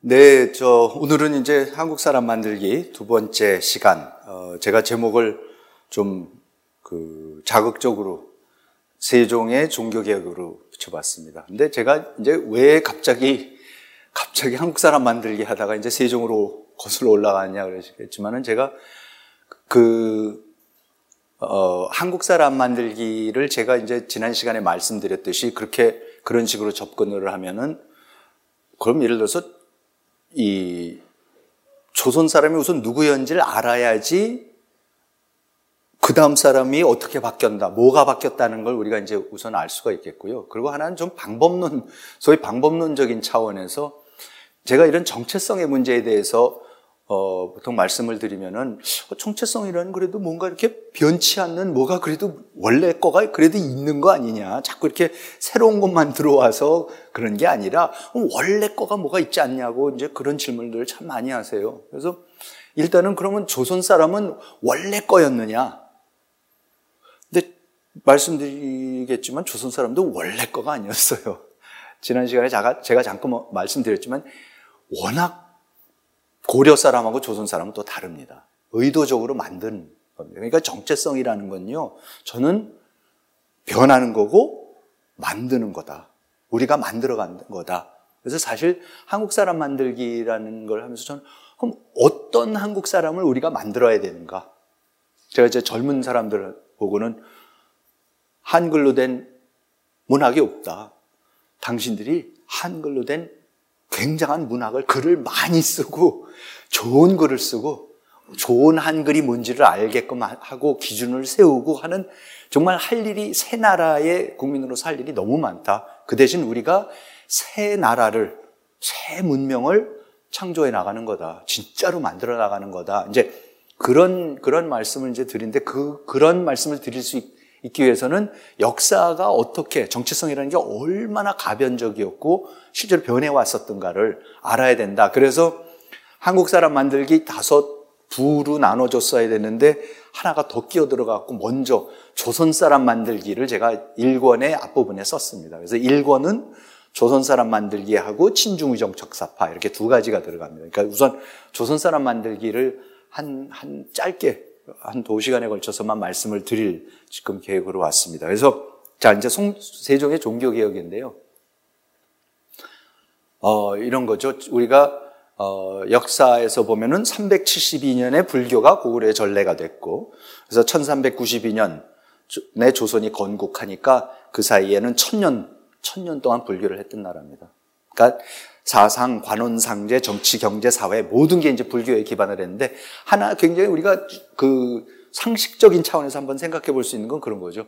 네, 오늘은 이제 한국 사람 만들기 두 번째 시간. 제가 제목을 좀 자극적으로 세종의 종교개혁으로 붙여봤습니다. 근데 제가 이제 왜 갑자기 한국 사람 만들기 하다가 이제 세종으로 거슬러 올라가냐 그러시겠지만은 제가 한국 사람 만들기를 제가 이제 지난 시간에 말씀드렸듯이 그런 식으로 접근을 하면은 그럼 예를 들어서 이 조선 사람이 우선 누구였는지를 알아야지 그 다음 사람이 어떻게 바뀌었다, 뭐가 바뀌었다는 걸 우리가 이제 우선 알 수가 있겠고요. 그리고 하나는 좀 소위 방법론적인 차원에서 제가 이런 정체성의 문제에 대해서 보통 말씀을 드리면은 정체성이라는 그래도 뭔가 이렇게 변치 않는 뭐가 그래도 원래 거가 그래도 있는 거 아니냐. 자꾸 이렇게 새로운 것만 들어와서 그런 게 아니라 원래 거가 뭐가 있지 않냐고 이제 그런 질문들을 참 많이 하세요. 그래서 일단은 그러면 조선 사람은 원래 거였느냐? 근데 말씀드리겠지만 조선 사람도 원래 거가 아니었어요. 지난 시간에 제가 잠깐 말씀드렸지만 워낙 고려 사람하고 조선 사람은 또 다릅니다. 의도적으로 만든 겁니다. 그러니까 정체성이라는 건요, 저는 변하는 거고 만드는 거다. 우리가 만들어가는 거다. 그래서 사실 한국 사람 만들기라는 걸 하면서 저는 그럼 어떤 한국 사람을 우리가 만들어야 되는가? 제가 이제 젊은 사람들 보고는 한글로 된 문학이 없다. 당신들이 한글로 된 굉장한 글을 많이 쓰고 좋은 글을 쓰고 좋은 한글이 뭔지를 알게끔 하고 기준을 세우고 하는 정말 할 일이 새 나라의 국민으로서 할 일이 너무 많다. 그 대신 우리가 새 나라를, 새 문명을 창조해 나가는 거다. 진짜로 만들어 나가는 거다. 이제 그런 말씀을 이제 드리는데 그런 말씀을 드릴 수 있기 위해서는 역사가 어떻게 정체성이라는 게 얼마나 가변적이었고 실제로 변해왔었던가를 알아야 된다. 그래서 한국 사람 만들기 5부로 나눠줬어야 되는데 하나가 더 끼어 들어갔고 먼저 조선 사람 만들기를 제가 1권의 앞부분에 썼습니다. 그래서 1권은 조선 사람 만들기하고 친중의정척사파 이렇게 두 가지가 들어갑니다. 그러니까 우선 조선 사람 만들기를 짧게 한 2시간에 걸쳐서만 말씀을 드릴 지금 계획으로 왔습니다. 그래서 자 이제 세종의 종교개혁인데요. 이런 거죠. 우리가 역사에서 보면은 372년에 불교가 고구려의 전례가 됐고, 그래서 1392년에 조선이 건국하니까 그 사이에는 1000년 동안 불교를 했던 나라입니다. 그러니까 사상, 관원, 상제, 정치, 경제, 사회 모든 게 이제 불교에 기반을 했는데 하나 굉장히 우리가 상식적인 차원에서 한번 생각해 볼 수 있는 건 그런 거죠.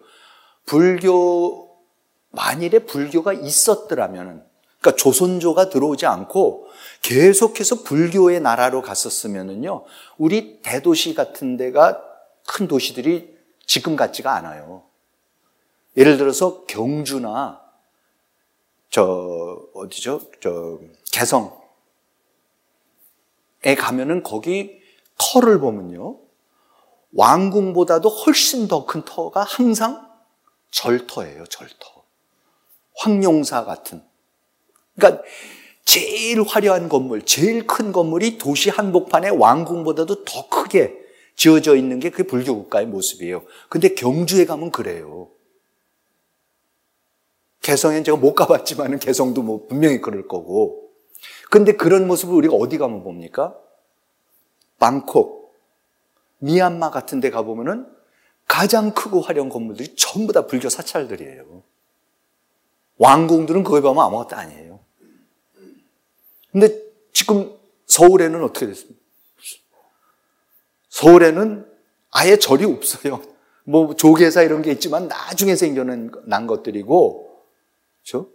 만일에 불교가 있었더라면은, 그러니까 조선조가 들어오지 않고 계속해서 불교의 나라로 갔었으면은요, 우리 대도시 같은 데가 큰 도시들이 지금 같지가 않아요. 예를 들어서 경주나 개성에 가면은 거기 터를 보면요, 왕궁보다도 훨씬 더 큰 터가 항상 절터예요, 절터. 황룡사 같은. 그러니까 제일 화려한 건물, 제일 큰 건물이 도시 한복판에 왕궁보다도 더 크게 지어져 있는 게 그게 불교 국가의 모습이에요. 근데 경주에 가면 그래요. 개성엔 제가 못 가봤지만 개성도 분명히 그럴 거고. 근데 그런 모습을 우리가 어디 가면 봅니까? 방콕, 미얀마 같은 데 가보면은 가장 크고 화려한 건물들이 전부 다 불교 사찰들이에요. 왕궁들은 거기 가면 아무것도 아니에요. 근데 지금 서울에는 어떻게 됐습니까? 서울에는 아예 절이 없어요. 조계사 이런 게 있지만 나중에 생겨난 것들이고, 그렇죠?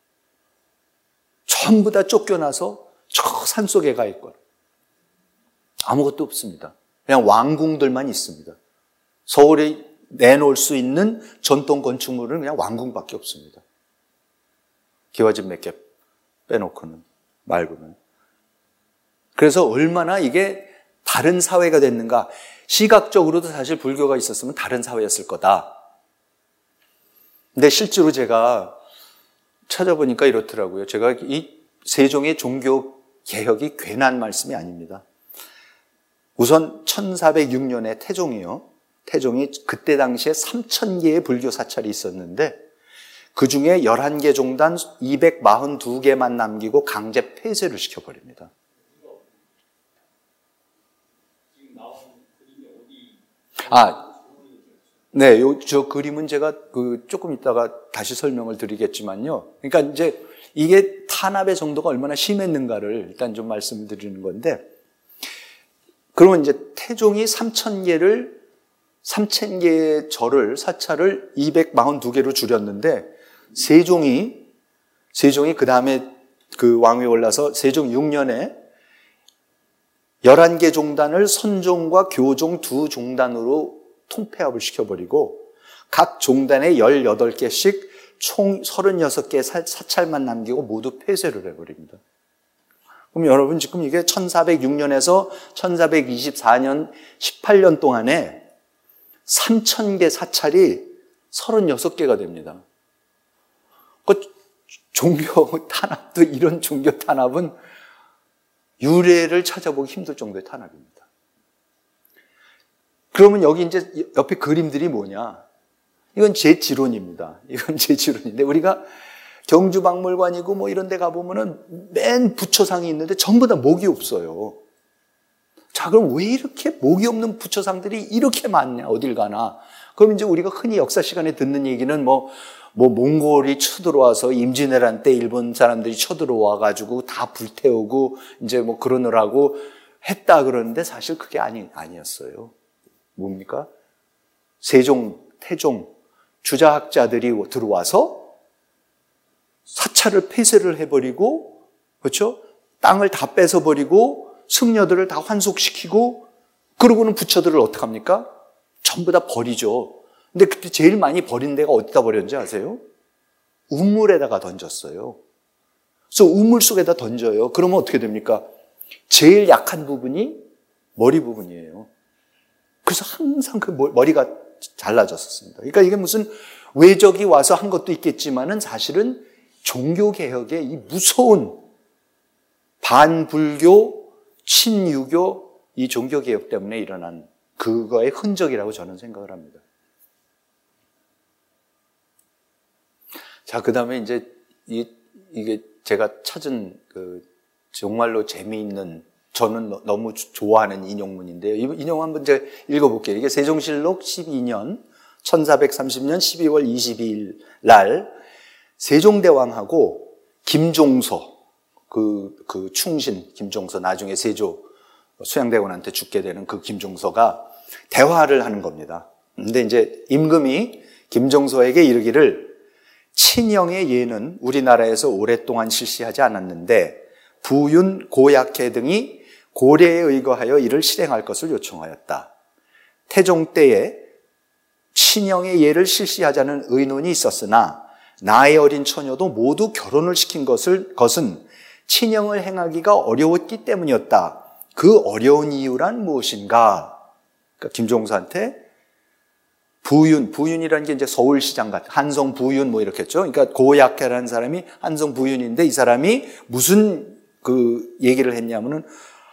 전부 다 쫓겨나서 저 산속에 가 있고 아무것도 없습니다. 그냥 왕궁들만 있습니다. 서울에 내놓을 수 있는 전통 건축물은 그냥 왕궁밖에 없습니다. 기와집 몇 개 빼놓고는 말고는. 그래서 얼마나 이게 다른 사회가 됐는가. 시각적으로도 사실 불교가 있었으면 다른 사회였을 거다. 근데 실제로 제가 찾아보니까 이렇더라고요. 제가 이 세종의 종교 개혁이 괜한 말씀이 아닙니다. 우선 1406년에 태종이 그때 당시에 3000개의 불교 사찰이 있었는데 그 중에 11개 종단 242개만 남기고 강제 폐쇄를 시켜버립니다. 네, 저 그림은 제가 조금 이따가 다시 설명을 드리겠지만요. 그러니까 이제 이게 탄압의 정도가 얼마나 심했는가를 일단 좀 말씀드리는 건데, 그러면 이제 태종이 3000개의 사찰을 242개로 줄였는데, 세종이 그 다음에 그 왕위에 올라서 세종 6년에 11개 종단을 선종과 교종 두 종단으로 통폐합을 시켜버리고 각 종단에 18개씩 총 36개 사찰만 남기고 모두 폐쇄를 해버립니다. 그럼 여러분 지금 이게 1406년에서 1424년 18년 동안에 3000개 사찰이 36개가 됩니다. 그 종교 탄압도 이런 종교 탄압은 유례를 찾아보기 힘들 정도의 탄압입니다. 그러면 여기 이제 옆에 그림들이 뭐냐? 이건 제 지론입니다. 이건 제 지론인데 우리가 경주박물관이고 뭐 이런 데 가보면은 맨 부처상이 있는데 전부 다 목이 없어요. 자, 그럼 왜 이렇게 목이 없는 부처상들이 이렇게 많냐? 어딜 가나? 그럼 이제 우리가 흔히 역사 시간에 듣는 얘기는 뭐 몽골이 쳐들어와서 임진왜란 때 일본 사람들이 쳐들어와가지고 다 불태우고 이제 뭐 그러느라고 했다 그러는데 사실 그게 아니었어요. 뭡니까? 세종, 태종, 주자학자들이 들어와서 사찰을 폐쇄를 해버리고, 그렇죠? 땅을 다 뺏어버리고, 승려들을 다 환속시키고, 그러고는 부처들을 어떡합니까? 전부 다 버리죠. 근데 그때 제일 많이 버린 데가 어디다 버렸는지 아세요? 우물에다가 던졌어요. 그래서 우물 속에다 던져요. 그러면 어떻게 됩니까? 제일 약한 부분이 머리 부분이에요. 그래서 항상 그 머리가 잘라졌었습니다. 그러니까 이게 무슨 외적이 와서 한 것도 있겠지만은 사실은 종교개혁의 이 무서운 반불교, 친유교 이 종교개혁 때문에 일어난 그거의 흔적이라고 저는 생각을 합니다. 자, 그 다음에 이제 이게 제가 찾은 정말로 재미있는, 저는 너무 좋아하는 인용문인데요. 이 인용 한번 제가 읽어볼게요. 이게 세종실록 12년 1430년 12월 22일 날 세종대왕하고 김종서, 그 충신 김종서, 나중에 세조 수양대군한테 죽게 되는 그 김종서가 대화를 하는 겁니다. 근데 이제 임금이 김종서에게 이르기를 친형의 예는 우리나라에서 오랫동안 실시하지 않았는데 부윤, 고약해 등이 고려에 의거하여 이를 실행할 것을 요청하였다. 태종 때에 친형의 예를 실시하자는 의논이 있었으나 나이 어린 처녀도 모두 결혼을 시킨 것은 친형을 행하기가 어려웠기 때문이었다. 그 어려운 이유란 무엇인가? 그러니까 김종서한테 부윤이라는 게 이제 서울시장 같은, 한성 부윤 뭐 이렇겠죠. 그러니까 고약해라는 사람이 한성 부윤인데 이 사람이 무슨 얘기를 했냐면은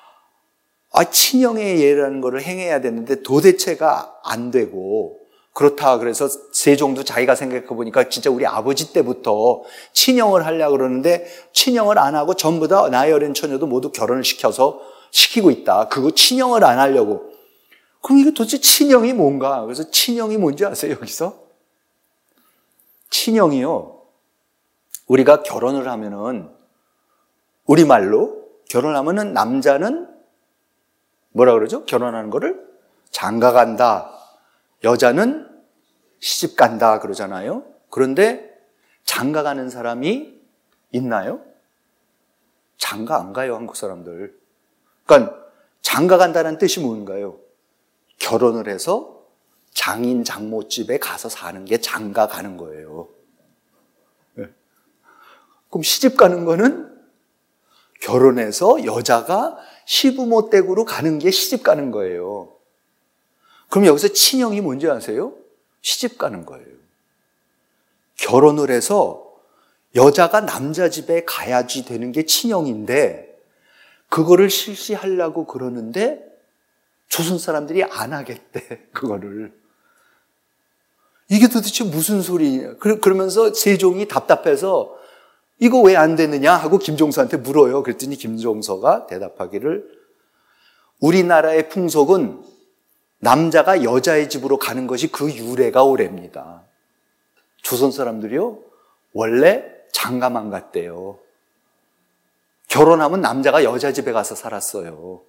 친형의 예라는 거를 행해야 되는데 도대체가 안 되고, 그렇다 그래서 세종도 자기가 생각해 보니까 진짜 우리 아버지 때부터 친형을 하려고 그러는데 친형을 안 하고 전부 다 나이 어린 처녀도 모두 결혼을 시키고 있다. 그거 친형을 안 하려고. 그럼 이게 도대체 친형이 뭔가? 그래서 친형이 뭔지 아세요, 여기서? 친형이요. 우리가 결혼을 하면은, 우리말로 결혼하면은 남자는 뭐라 그러죠? 결혼하는 거를 장가 간다. 여자는 시집 간다 그러잖아요. 그런데 장가 가는 사람이 있나요? 장가 안 가요, 한국 사람들. 그러니까 장가 간다는 뜻이 뭔가요? 결혼을 해서 장인 장모집에 가서 사는 게 장가 가는 거예요. 그럼 시집 가는 거는 결혼해서 여자가 시부모 댁으로 가는 게 시집 가는 거예요. 그럼 여기서 친형이 뭔지 아세요? 시집 가는 거예요. 결혼을 해서 여자가 남자 집에 가야지 되는 게 친형인데 그거를 실시하려고 그러는데 조선 사람들이 안 하겠대, 그거를. 이게 도대체 무슨 소리냐. 그러면서 세종이 답답해서 이거 왜 안 되느냐 하고 김종서한테 물어요. 그랬더니 김종서가 대답하기를 우리나라의 풍속은 남자가 여자의 집으로 가는 것이 그 유래가 오래입니다. 조선 사람들이요, 원래 장가만 갔대요. 결혼하면 남자가 여자 집에 가서 살았어요.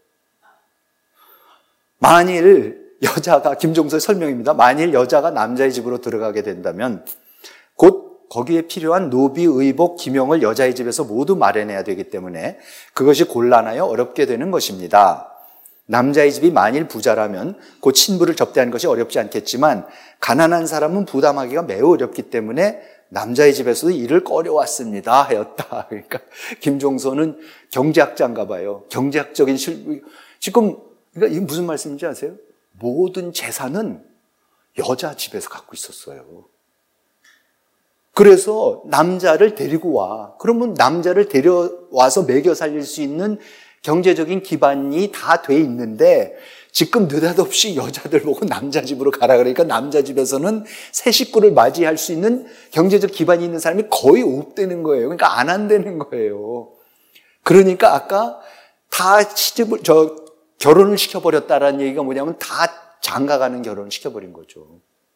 만일 여자가, 김종서의 설명입니다. 만일 여자가 남자의 집으로 들어가게 된다면 곧 거기에 필요한 노비, 의복, 기명을 여자의 집에서 모두 마련해야 되기 때문에 그것이 곤란하여 어렵게 되는 것입니다. 남자의 집이 만일 부자라면 곧 신부를 접대하는 것이 어렵지 않겠지만 가난한 사람은 부담하기가 매우 어렵기 때문에 남자의 집에서도 일을 꺼려왔습니다 하였다. 그러니까 김종서는 경제학자인가 봐요. 경제학적인 지금 그러니까 이게 무슨 말씀인지 아세요? 모든 재산은 여자 집에서 갖고 있었어요. 그래서 남자를 데리고 와. 그러면 남자를 데려와서 먹여 살릴 수 있는 경제적인 기반이 다 돼 있는데 지금 느닷없이 여자들 보고 남자 집으로 가라 그러니까 남자 집에서는 새 식구를 맞이할 수 있는 경제적 기반이 있는 사람이 거의 없다는 거예요. 그러니까 안 한다는 거예요. 그러니까 아까 다 결혼을 시켜버렸다라는 얘기가 뭐냐면 다 장가가는 결혼을 시켜버린 거죠.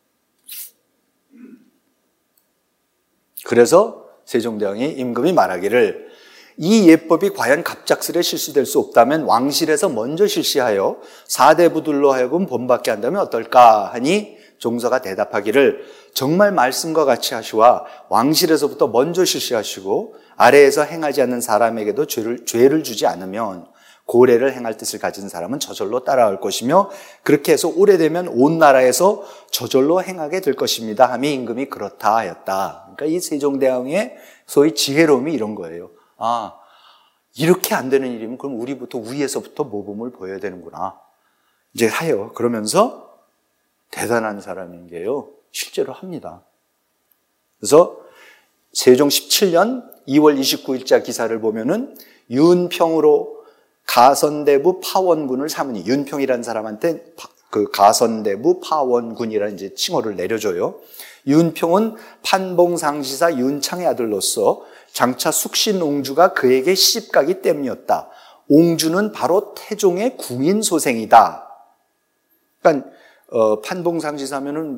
그래서 세종대왕이 임금이 말하기를 이 예법이 과연 갑작스레 실시될 수 없다면 왕실에서 먼저 실시하여 사대부들로 하여금 본받게 한다면 어떨까 하니 종서가 대답하기를 정말 말씀과 같이 하시와 왕실에서부터 먼저 실시하시고 아래에서 행하지 않는 사람에게도 죄를 주지 않으면 고래를 행할 뜻을 가진 사람은 저절로 따라올 것이며 그렇게 해서 오래되면 온 나라에서 저절로 행하게 될 것입니다 하며 임금이 그렇다 하였다. 그러니까 이 세종대왕의 소위 지혜로움이 이런 거예요. 아, 이렇게 안 되는 일이면 그럼 우리부터 위에서부터 모범을 보여야 되는구나. 이제 해요. 그러면서 대단한 사람인 게요. 실제로 합니다. 그래서 세종 17년 2월 29일자 기사를 보면은 윤평으로 가선대부 파원군을 사무니 윤평이라는 사람한테 그 가선대부 파원군이라는 이제 칭호를 내려줘요. 윤평은 판봉상시사 윤창의 아들로서 장차 숙신옹주가 그에게 시집가기 때문이었다. 옹주는 바로 태종의 궁인 소생이다. 그러니까 판봉상시사면은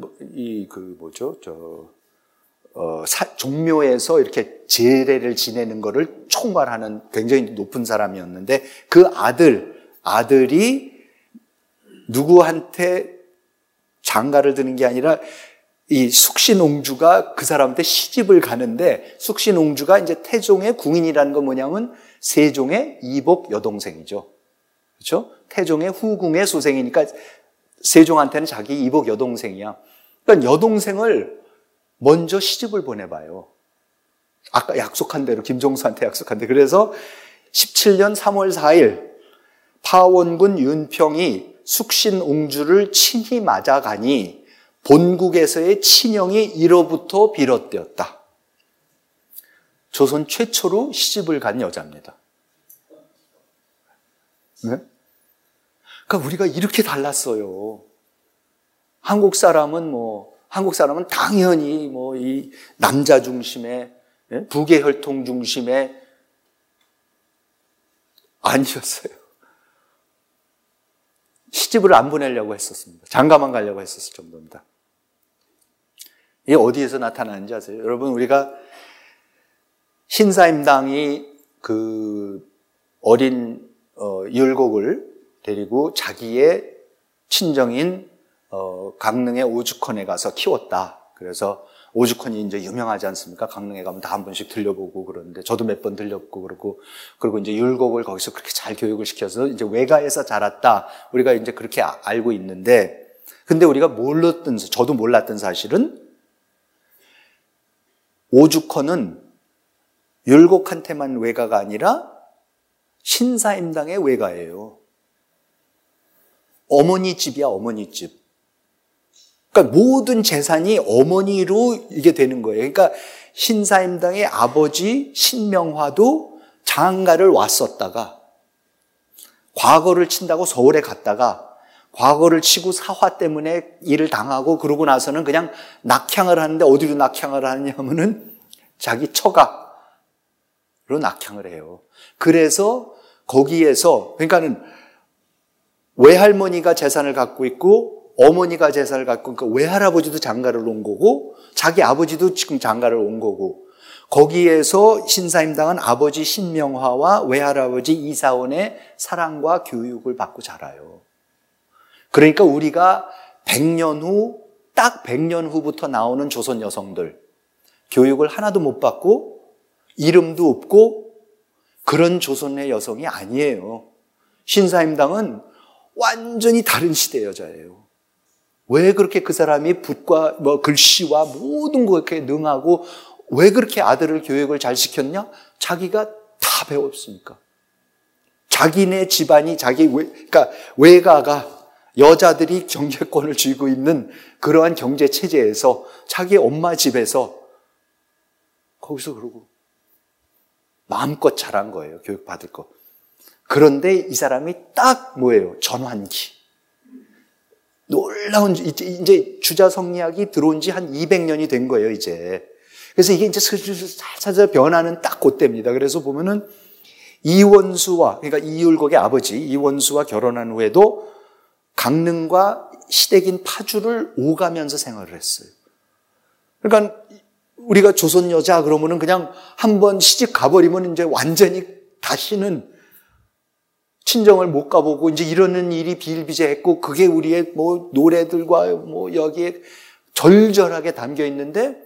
종묘에서 이렇게 제례를 지내는 거를 총괄하는 굉장히 높은 사람이었는데 그 아들이 누구한테 장가를 드는 게 아니라 이 숙신옹주가 그 사람한테 시집을 가는데 숙신옹주가 이제 태종의 궁인이라는 건 뭐냐면 세종의 이복 여동생이죠. 그렇죠? 태종의 후궁의 소생이니까 세종한테는 자기 이복 여동생이야. 그러니까 여동생을 먼저 시집을 보내봐요. 아까 약속한 대로 김종서한테 약속한 대로. 그래서 17년 3월 4일 파원군 윤평이 숙신옹주를 친히 맞아가니 본국에서의 친형이 이로부터 비롯되었다. 조선 최초로 시집을 간 여자입니다. 네? 그러니까 우리가 이렇게 달랐어요. 한국 사람은 당연히 이 남자 중심의 부계 혈통 중심의 아니었어요. 시집을 안 보내려고 했었습니다. 장가만 가려고 했었을 정도입니다. 이게 어디에서 나타나는지 아세요? 여러분, 우리가 신사임당이 그 어린 율곡을 데리고 자기의 친정인 강릉의 오죽헌에 가서 키웠다. 그래서 오죽헌이 이제 유명하지 않습니까? 강릉에 가면 다 한 번씩 들려보고 그러는데 저도 몇 번 들려보고 그리고 이제 율곡을 거기서 그렇게 잘 교육을 시켜서 이제 외가에서 자랐다. 우리가 이제 그렇게 알고 있는데, 근데 우리가 저도 몰랐던 사실은 오죽헌은 율곡한테만 외가가 아니라 신사임당의 외가예요. 어머니 집이야, 어머니 집. 그러니까 모든 재산이 어머니로 이게 되는 거예요. 그러니까 신사임당의 아버지 신명화도 장가를 왔었다가 과거를 친다고 서울에 갔다가 과거를 치고 사화 때문에 일을 당하고 그러고 나서는 그냥 낙향을 하는데 어디로 낙향을 하냐면은 자기 처가로 낙향을 해요. 그래서 거기에서 그러니까는 외할머니가 재산을 갖고 있고 어머니가 재산을 갖고 있고 외할아버지도 장가를 온 거고 자기 아버지도 지금 장가를 온 거고 거기에서 신사임당은 아버지 신명화와 외할아버지 이사원의 사랑과 교육을 받고 자라요. 그러니까 우리가 100년 후, 딱 100년 후부터 나오는 조선 여성들, 교육을 하나도 못 받고 이름도 없고 그런 조선의 여성이 아니에요. 신사임당은 완전히 다른 시대 여자예요. 왜 그렇게 그 사람이 붓과 글씨와 모든 것에 능하고 왜 그렇게 아들을 교육을 잘 시켰냐? 자기가 다 배웠으니까. 자기네 집안이 그러니까 외가가 여자들이 경제권을 쥐고 있는 그러한 경제 체제에서 자기 엄마 집에서 거기서 그러고 마음껏 자란 거예요. 교육받을 거. 그런데 이 사람이 딱 뭐예요? 전환기. 놀라운, 이제 주자성리학이 들어온 지 한 200년이 된 거예요, 이제. 그래서 이게 이제 살살 변하는 딱 그때입니다. 그래서 보면은 이원수와, 그러니까 이율곡의 아버지, 이원수와 결혼한 후에도 강릉과 시댁인 파주를 오가면서 생활을 했어요. 그러니까 우리가 조선 여자 그러면은 그냥 한번 시집 가버리면 이제 완전히 다시는 친정을 못 가보고 이제 이러는 일이 비일비재했고 그게 우리의 뭐 노래들과 뭐 여기에 절절하게 담겨 있는데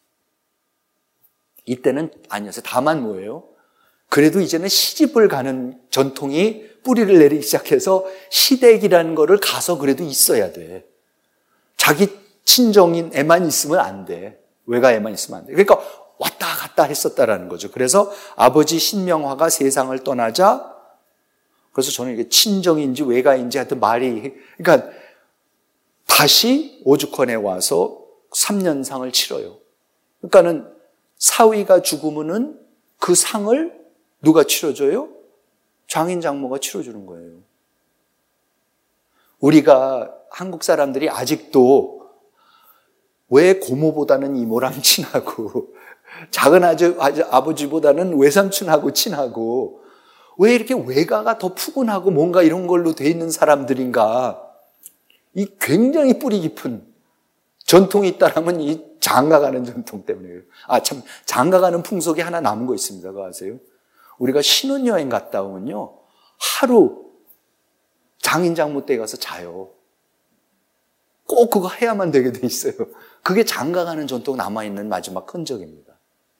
이때는 아니었어요. 다만 뭐예요? 그래도 이제는 시집을 가는 전통이 뿌리를 내리기 시작해서 시댁이라는 거를 가서 그래도 있어야 돼. 자기 친정인 애만 있으면 안 돼. 외가에만 있으면 안 돼. 그러니까 왔다 갔다 했었다라는 거죠. 그래서 아버지 신명화가 세상을 떠나자 그래서 저는 이게 친정인지 외가인지 하여튼 말이 그러니까 다시 오죽헌에 와서 3년상을 치러요. 그러니까는 사위가 죽으면은 그 상을 누가 치러줘요? 장인 장모가 치러주는 거예요. 우리가 한국 사람들이 아직도 왜 고모보다는 이모랑 친하고 작은 아버지보다는 외삼촌하고 친하고 왜 이렇게 외가가 더 푸근하고 뭔가 이런 걸로 돼 있는 사람들인가? 이 굉장히 뿌리 깊은 전통이 있다라면 이 장가가는 전통 때문이에요. 참 장가가는 풍속이 하나 남은 거 있습니다. 그거 아세요? 우리가 신혼여행 갔다 오면요 하루 장인 장모 댁에 가서 자요. 꼭 그거 해야만 되게 돼 있어요. 그게 장가가는 전통 남아있는 마지막 흔적입니다.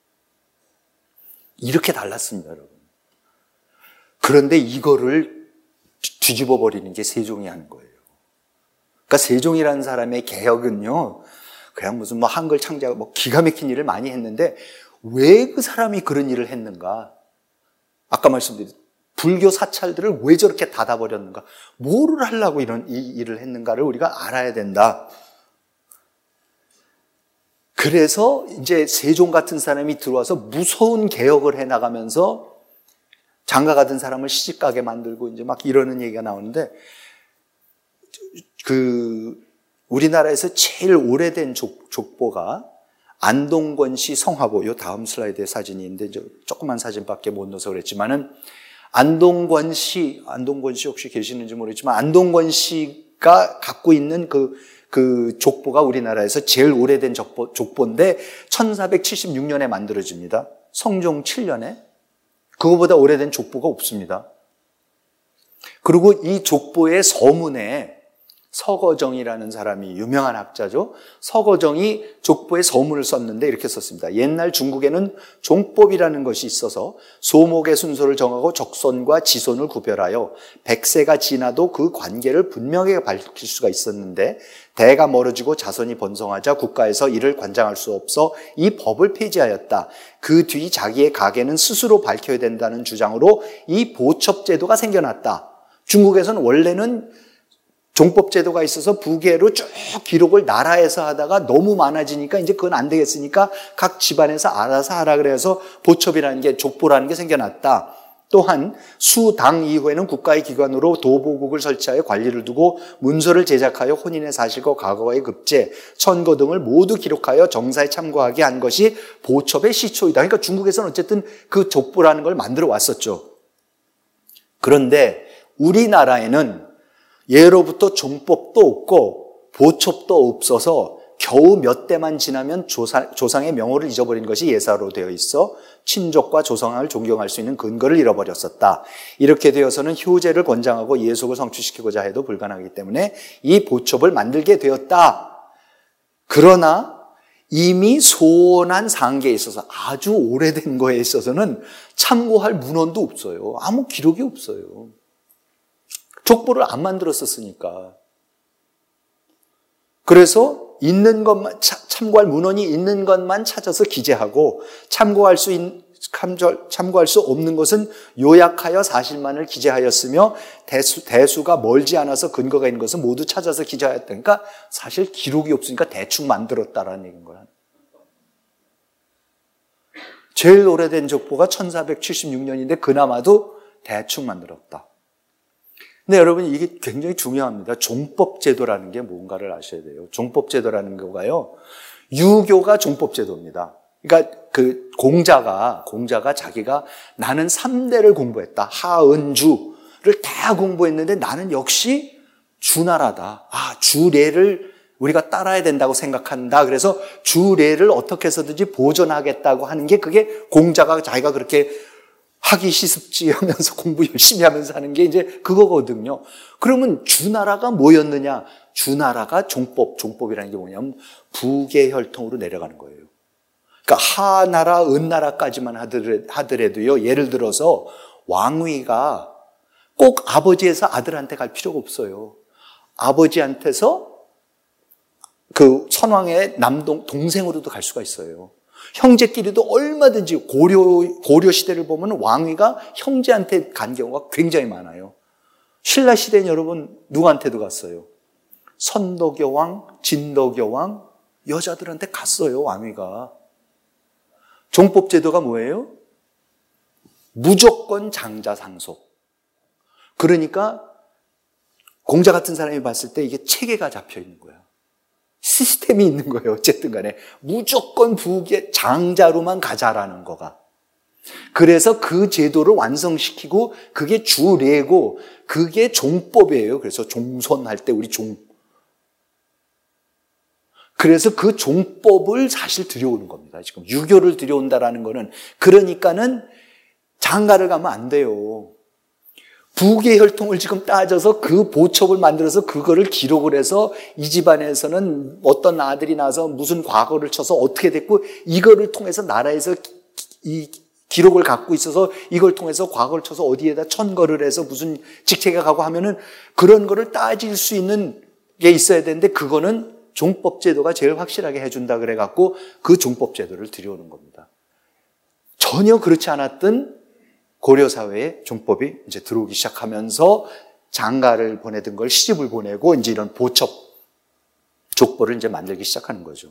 이렇게 달랐습니다, 여러분. 그런데 이거를 뒤집어 버리는 게 세종이 하는 거예요. 그러니까 세종이라는 사람의 개혁은요, 그냥 무슨 뭐 한글 창작, 뭐 기가 막힌 일을 많이 했는데 왜 그 사람이 그런 일을 했는가? 아까 말씀드린 불교 사찰들을 왜 저렇게 닫아버렸는가? 뭐를 하려고 이 일을 했는가를 우리가 알아야 된다. 그래서 이제 세종 같은 사람이 들어와서 무서운 개혁을 해나가면서 장가가던 사람을 시집가게 만들고 이제 막 이러는 얘기가 나오는데 우리나라에서 제일 오래된 족보가 안동권시 성화보, 요 다음 슬라이드에 사진이 있는데 조그만 사진밖에 못 넣어서 그랬지만은 안동권시 혹시 계시는지 모르겠지만 안동권시가 갖고 있는 그 족보가 우리나라에서 제일 오래된 족보인데 1476년에 만들어집니다. 성종 7년에. 그거보다 오래된 족보가 없습니다. 그리고 이 족보의 서문에 서거정이라는 사람이 유명한 학자죠. 서거정이 족보에 서문을 썼는데 이렇게 썼습니다. 옛날 중국에는 종법이라는 것이 있어서 소목의 순서를 정하고 적손과 지손을 구별하여 100세가 지나도 그 관계를 분명하게 밝힐 수가 있었는데 대가 멀어지고 자손이 번성하자 국가에서 이를 관장할 수 없어 이 법을 폐지하였다. 그 뒤 자기의 가계는 스스로 밝혀야 된다는 주장으로 이 보첩제도가 생겨났다. 중국에서는 원래는 종법제도가 있어서 부계로 쭉 기록을 나라에서 하다가 너무 많아지니까 이제 그건 안 되겠으니까 각 집안에서 알아서 하라 그래서 보첩이라는 게 족보라는 게 생겨났다. 또한 수당 이후에는 국가의 기관으로 도보국을 설치하여 관리를 두고 문서를 제작하여 혼인의 사실과 과거의 급제, 천거 등을 모두 기록하여 정사에 참고하게 한 것이 보첩의 시초이다. 그러니까 중국에서는 어쨌든 그 족보라는 걸 만들어 왔었죠. 그런데 우리나라에는 예로부터 종법도 없고 보첩도 없어서 겨우 몇 대만 지나면 조상의 명호를 잊어버린 것이 예사로 되어 있어 친족과 조상을 존경할 수 있는 근거를 잃어버렸었다. 이렇게 되어서는 효제를 권장하고 예속을 성취시키고자 해도 불가능하기 때문에 이 보첩을 만들게 되었다. 그러나 이미 소원한 상계에 있어서 아주 오래된 거에 있어서는 참고할 문헌도 없어요. 아무 기록이 없어요. 족보를 안 만들었었으니까. 그래서 있는 것만, 참고할 문헌이 있는 것만 찾아서 기재하고 참고할 수 없는 것은 요약하여 사실만을 기재하였으며 대수가 멀지 않아서 근거가 있는 것은 모두 찾아서 기재하였다. 그러니까 사실 기록이 없으니까 대충 만들었다라는 얘기인 거야. 제일 오래된 족보가 1476년인데 그나마도 대충 만들었다. 근데 여러분 이게 굉장히 중요합니다. 종법제도라는 게 뭔가를 아셔야 돼요. 종법제도라는 거가요. 유교가 종법제도입니다. 그러니까 그 공자가 자기가 나는 3대를 공부했다. 하은주를 다 공부했는데 나는 역시 주나라다. 주례를 우리가 따라야 된다고 생각한다. 그래서 주례를 어떻게 해서든지 보존하겠다고 하는 게 그게 공자가 자기가 그렇게 하기 시습지 하면서 공부 열심히 하면서 하는 게 이제 그거거든요. 그러면 주나라가 뭐였느냐? 주나라가 종법이라는 게 뭐냐면 부계혈통으로 내려가는 거예요. 그러니까 하나라, 은나라까지만 하더라도요. 예를 들어서 왕위가 꼭 아버지에서 아들한테 갈 필요가 없어요. 아버지한테서 그 선왕의 동생으로도 갈 수가 있어요. 형제끼리도 얼마든지 고려 시대를 보면 왕위가 형제한테 간 경우가 굉장히 많아요. 신라 시대는 여러분 누구한테도 갔어요? 선덕여왕, 진덕여왕 여자들한테 갔어요. 왕위가. 종법제도가 뭐예요? 무조건 장자상속. 그러니까 공자 같은 사람이 봤을 때 이게 체계가 잡혀 있는 거야. 시스템이 있는 거예요. 어쨌든 간에 무조건 부계 장자로만 가자라는 거가. 그래서 그 제도를 완성시키고 그게 주례고 그게 종법이에요. 그래서 종손할 때 우리 그래서 그 종법을 사실 들여오는 겁니다. 지금 유교를 들여온다라는 거는 그러니까는 장가를 가면 안 돼요. 부계혈통을 지금 따져서 그 보첩을 만들어서 그거를 기록을 해서 이 집안에서는 어떤 아들이 나서 무슨 과거를 쳐서 어떻게 됐고 이거를 통해서 나라에서 이 기록을 갖고 있어서 이걸 통해서 과거를 쳐서 어디에다 천거를 해서 무슨 직책에 가고 하면은 그런 거를 따질 수 있는 게 있어야 되는데 그거는 종법제도가 제일 확실하게 해준다 그래갖고 그 종법제도를 들여오는 겁니다. 전혀 그렇지 않았던 고려사회에 종법이 이제 들어오기 시작하면서 장가를 보내던 걸 시집을 보내고 이제 이런 보첩, 족보를 이제 만들기 시작하는 거죠.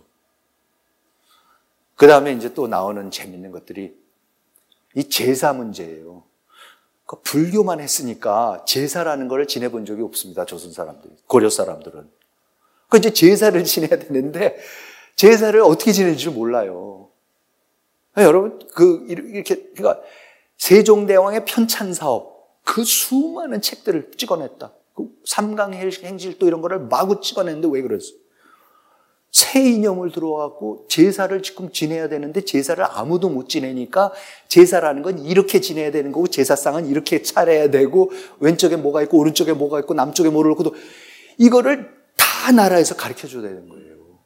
그 다음에 이제 또 나오는 재밌는 것들이 이 제사 문제예요. 그러니까 불교만 했으니까 제사라는 걸 지내본 적이 없습니다. 조선 사람들, 고려 사람들은. 그 이제 제사를 지내야 되는데 제사를 어떻게 지내는지 몰라요. 여러분, 그러니까 세종대왕의 편찬사업, 그 수많은 책들을 찍어냈다. 그 삼강행실도 이런 거를 마구 찍어냈는데 왜 그랬어? 새 이념을 들어와갖고 제사를 지금 지내야 되는데 제사를 아무도 못 지내니까 제사라는 건 이렇게 지내야 되는 거고 제사상은 이렇게 차려야 되고 왼쪽에 뭐가 있고 오른쪽에 뭐가 있고 남쪽에 뭐를 놓고 이거를 다 나라에서 가르쳐줘야 되는 거예요.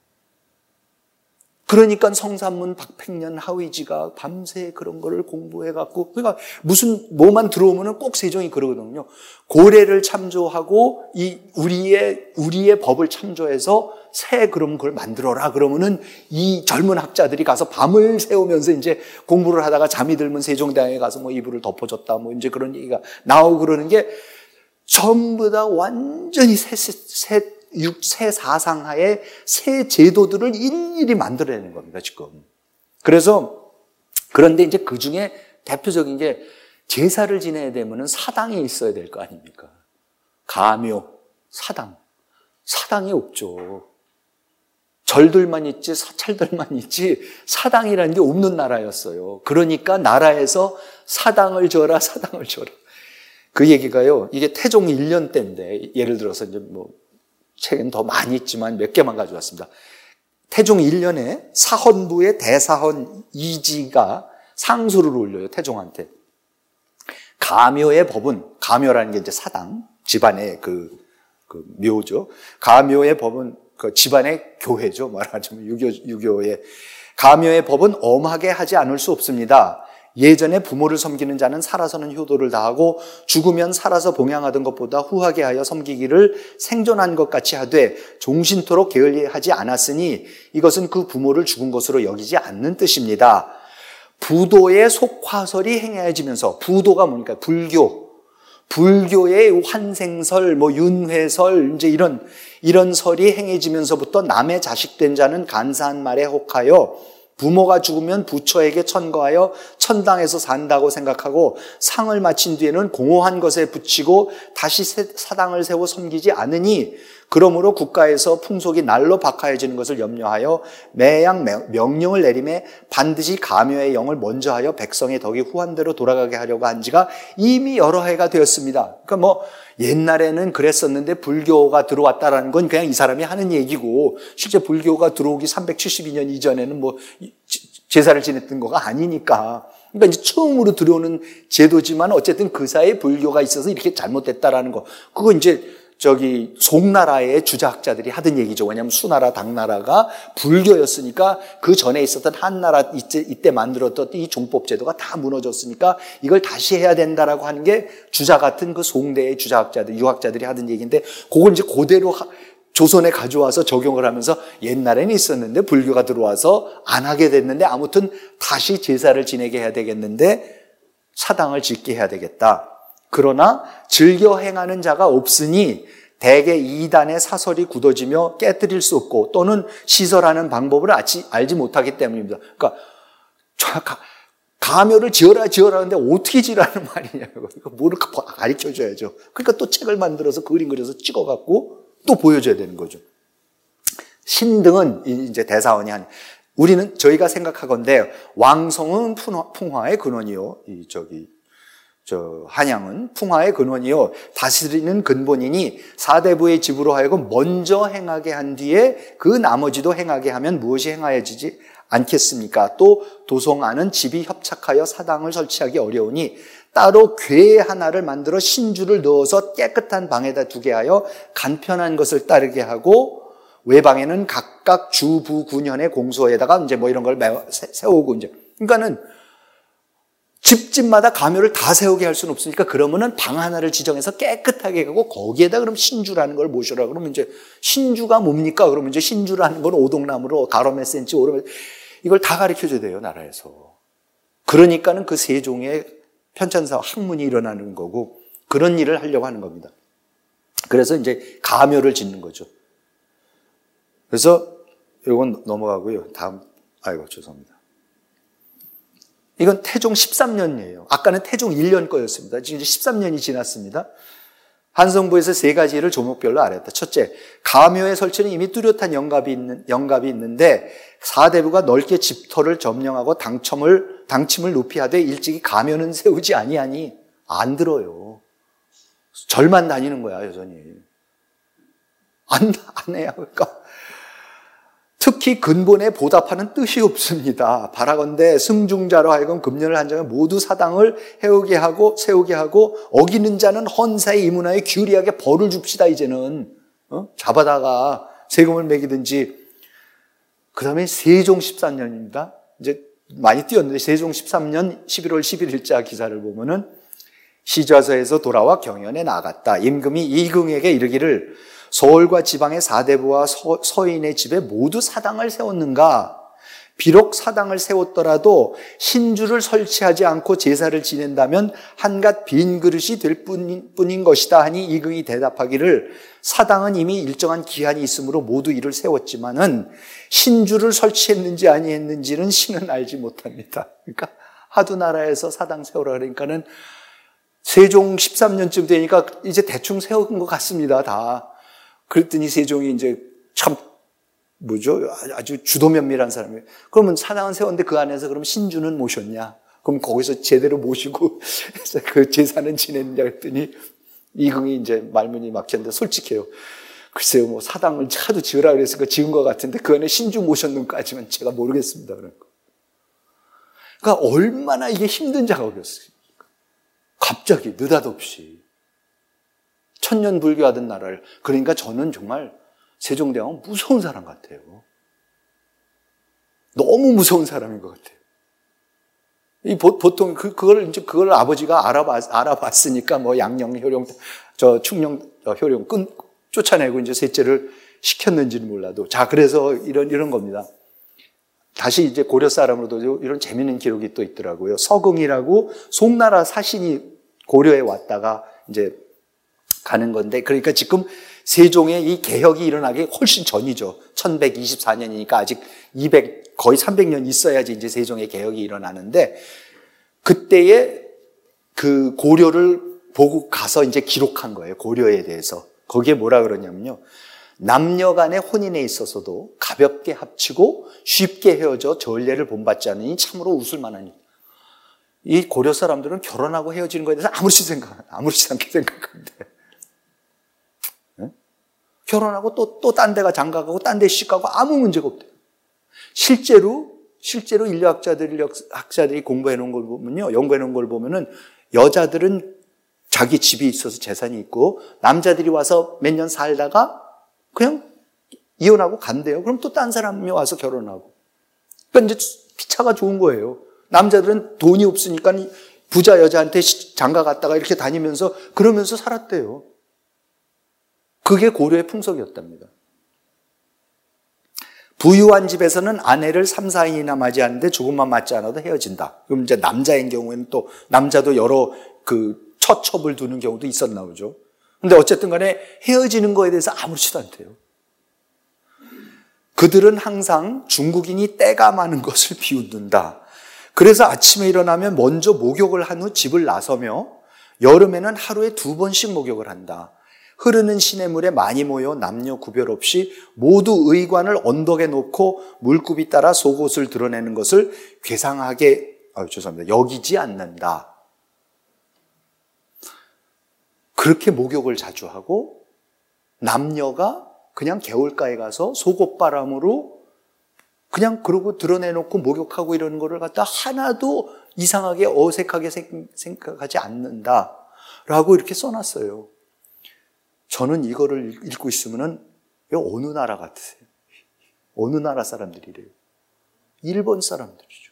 그러니까 성산문 박팽년 하위지가 밤새 그런 거를 공부해갖고, 그러니까 무슨 뭐만 들어오면은 꼭 세종이 그러거든요. 고래를 참조하고 우리의 법을 참조해서 새 그럼 그걸 만들어라. 그러면은 이 젊은 학자들이 가서 밤을 새우면서 이제 공부를 하다가 잠이 들면 세종대왕에 가서 뭐 이불을 덮어줬다. 뭐 이제 그런 얘기가 나오고 그러는 게 전부 다 완전히 새 사상하에 새 제도들을 일일이 만들어내는 겁니다, 지금. 그래서, 그런데 이제 그 중에 대표적인 게 제사를 지내야 되면은 사당이 있어야 될 거 아닙니까? 가묘, 사당. 사당이 없죠. 절들만 있지 사찰들만 있지 사당이라는 게 없는 나라였어요. 그러니까 나라에서 사당을 줘라, 사당을 줘라. 그 얘기가요, 이게 태종 1년 때인데, 예를 들어서 이제 뭐 책은 더 많이 있지만 몇 개만 가져왔습니다. 태종 1년에 사헌부의 대사헌 이지가 상소를 올려요, 태종한테. 가묘의 법은, 가묘라는 게 이제 사당, 집안의 그 묘죠. 가묘의 법은 그 집안의 교회죠. 말하자면 유교의. 가묘의 법은 엄하게 하지 않을 수 없습니다. 예전에 부모를 섬기는 자는 살아서는 효도를 다하고 죽으면 살아서 봉양하던 것보다 후하게 하여 섬기기를 생존한 것 같이 하되 종신토록 게을리하지 않았으니 이것은 그 부모를 죽은 것으로 여기지 않는 뜻입니다. 부도의 속화설이 행해지면서, 부도가 뭡니까? 불교의 환생설, 뭐 윤회설, 이제 이런 설이 행해지면서부터 남의 자식된 자는 간사한 말에 혹하여 부모가 죽으면 부처에게 천거하여 천당에서 산다고 생각하고 상을 마친 뒤에는 공허한 것에 붙이고 다시 사당을 세워 섬기지 않으니 그러므로 국가에서 풍속이 날로 박하여지는 것을 염려하여 매양 명령을 내림에 반드시 가묘의 영을 먼저 하여 백성의 덕이 후한대로 돌아가게 하려고 한 지가 이미 여러 해가 되었습니다. 그러니까 뭐 옛날에는 그랬었는데 불교가 들어왔다라는 건 그냥 이 사람이 하는 얘기고, 실제 불교가 들어오기 372년 이전에는 뭐 제사를 지냈던 거가 아니니까. 그러니까 이제 처음으로 들어오는 제도지만 어쨌든 그 사이에 불교가 있어서 이렇게 잘못됐다라는 거. 그거 이제 송나라의 주자학자들이 하던 얘기죠. 왜냐하면 수나라, 당나라가 불교였으니까 그 전에 있었던 한나라 이때 만들었던 이 종법 제도가 다 무너졌으니까 이걸 다시 해야 된다라고 하는 게 주자 같은 그 송대의 주자학자들, 유학자들이 하던 얘기인데, 그걸 이제 그대로 조선에 가져와서 적용을 하면서 옛날에는 있었는데 불교가 들어와서 안 하게 됐는데 아무튼 다시 제사를 지내게 해야 되겠는데 사당을 짓게 해야 되겠다. 그러나 즐겨 행하는 자가 없으니 대개 이단의 사설이 굳어지며 깨뜨릴 수 없고 또는 시설하는 방법을 알지 못하기 때문입니다. 그러니까 가묘를 지어라 하는데 어떻게 지으라는 말이냐고. 뭐를 가르쳐줘야죠. 그러니까 또 책을 만들어서 그림 그려서 찍어갖고 또 보여줘야 되는 거죠. 신등은 이제 대사원이 저희가 생각하건대 왕성은 풍화의 근원이요. 한양은 풍화의 근원이요 다스리는 근본이니 사대부의 집으로 하여금 먼저 행하게 한 뒤에 그 나머지도 행하게 하면 무엇이 행하여지지 않겠습니까? 또 도성안은 집이 협착하여 사당을 설치하기 어려우니 따로 궤 하나를 만들어 신주를 넣어서 깨끗한 방에다 두게 하여 간편한 것을 따르게 하고, 외방에는 각각 주부 군현의 공소에다가 이제 뭐 이런 걸 세우고, 이제 그러니까는 집집마다 가묘를 다 세우게 할 수는 없으니까 그러면은 방 하나를 지정해서 깨끗하게 하고 거기에다 그럼 신주라는 걸 모셔라. 그러면 이제 신주가 뭡니까? 그러면 이제 신주라는 건 오동나무로 가로 몇 센치 오르면 이걸 다 가르쳐 줘야 돼요, 나라에서. 그러니까는 그 세종의 편찬사 학문이 일어나는 거고 그런 일을 하려고 하는 겁니다. 그래서 이제 가묘를 짓는 거죠. 그래서 이건 넘어가고요. 죄송합니다. 이건 태종 13년이에요. 아까는 태종 1년 거였습니다. 지금 이제 13년이 지났습니다. 한성부에서 세 가지를 조목별로 알았다. 첫째, 가묘의 설치는 이미 뚜렷한 영갑이 있는데 사대부가 넓게 집터를 점령하고 당침을 높이 하되 일찍이 가묘는 세우지 아니하니 안 들어요. 절만 다니는 거야, 여전히. 안 해야 할까? 특히 근본에 보답하는 뜻이 없습니다. 바라건대 승중자로 하여금 금년을 한 장에 모두 사당을 세우게 하고 어기는 자는 헌사의 이문화에 규리하게 벌을 줍시다. 이제는 잡아다가 세금을 매기든지. 그 다음에 세종 13년입니다. 이제 많이 띄었는데 세종 13년 11월 11일자 기사를 보면은 시좌서에서 돌아와 경연에 나갔다. 임금이 이긍에게 이르기를 서울과 지방의 사대부와 서인의 집에 모두 사당을 세웠는가? 비록 사당을 세웠더라도 신주를 설치하지 않고 제사를 지낸다면 한갓 빈 그릇이 될 뿐인 것이다 하니 이긍이 대답하기를 사당은 이미 일정한 기한이 있으므로 모두 이를 세웠지만은 신주를 설치했는지 아니했는지는 신은 알지 못합니다. 그러니까 하두나라에서 사당 세우라 그러니까는 세종 13년쯤 되니까 이제 대충 세운 것 같습니다, 다. 그랬더니 세종이 이제 참, 아주 주도면밀한 사람이에요. 그러면 사당은 세웠는데 그 안에서 그럼 신주는 모셨냐? 그럼 거기서 제대로 모시고 그 제사는 지냈냐 했더니 이흥이 이제 말문이 막혔는데 솔직해요. 글쎄요, 뭐 사당을 하도 지으라 그랬으니까 지은 것 같은데 그 안에 신주 모셨는까지만 제가 모르겠습니다. 그러니까 얼마나 이게 힘든 작업이었어요. 갑자기 느닷없이 천년불교하던 나라를. 그러니까 저는 정말 세종대왕은 무서운 사람 같아요. 너무 무서운 사람인 것 같아요. 보통 그걸 아버지가 알아봤으니까 뭐 양령 효령 충령 효령 쫓아내고 이제 셋째를 시켰는지는 몰라도. 자, 그래서 이런 겁니다. 다시 이제 고려 사람으로도 이런 재미있는 기록이 또 있더라고요. 서긍이라고 송나라 사신이 고려에 왔다가 이제 가는 건데, 그러니까 지금 세종의 이 개혁이 일어나기 훨씬 전이죠. 1124년이니까 아직 거의 300년 있어야지 이제 세종의 개혁이 일어나는데, 그때의 그 고려를 보고 가서 이제 기록한 거예요. 고려에 대해서. 거기에 뭐라 그러냐면요. 남녀 간의 혼인에 있어서도 가볍게 합치고 쉽게 헤어져 전례를 본받지 않으니 참으로 웃을 만하니. 이 고려 사람들은 결혼하고 헤어지는 거에 대해서 아무렇지 않게 생각한대. 네? 결혼하고 또 딴 데가 장가가고 딴 데 시집가고 아무 문제가 없대요. 실제로 학자들이 공부해 놓은 걸 보면요. 연구해 놓은 걸 보면은 여자들은 자기 집이 있어서 재산이 있고 남자들이 와서 몇 년 살다가 그냥 이혼하고 간대요. 그럼 또 딴 사람이 와서 결혼하고. 그러니까 이제 피차가 좋은 거예요. 남자들은 돈이 없으니까 부자 여자한테 장가 갔다가 이렇게 다니면서 그러면서 살았대요. 그게 고려의 풍속이었답니다. 부유한 집에서는 아내를 3, 4인이나 맞이하는데 조금만 맞지 않아도 헤어진다. 그럼 이제 남자인 경우에는 또 남자도 여러 그 처첩을 두는 경우도 있었나 보죠. 근데 어쨌든 간에 헤어지는 거에 대해서 아무렇지도 않대요. 그들은 항상 중국인이 때가 많은 것을 비웃는다. 그래서 아침에 일어나면 먼저 목욕을 한 후 집을 나서며 여름에는 하루에 2번씩 목욕을 한다. 흐르는 시냇물에 많이 모여 남녀 구별 없이 모두 의관을 언덕에 놓고 물굽이 따라 속옷을 드러내는 것을 괴상하게 여기지 않는다. 그렇게 목욕을 자주 하고 남녀가 그냥 개울가에 가서 속옷바람으로 그냥 그러고 드러내놓고 목욕하고 이러는 거를 갖다 하나도 이상하게 어색하게 생각하지 않는다라고 이렇게 써놨어요. 저는 이거를 읽고 있으면은 어느 나라 같으세요? 어느 나라 사람들이래요? 일본 사람들이죠.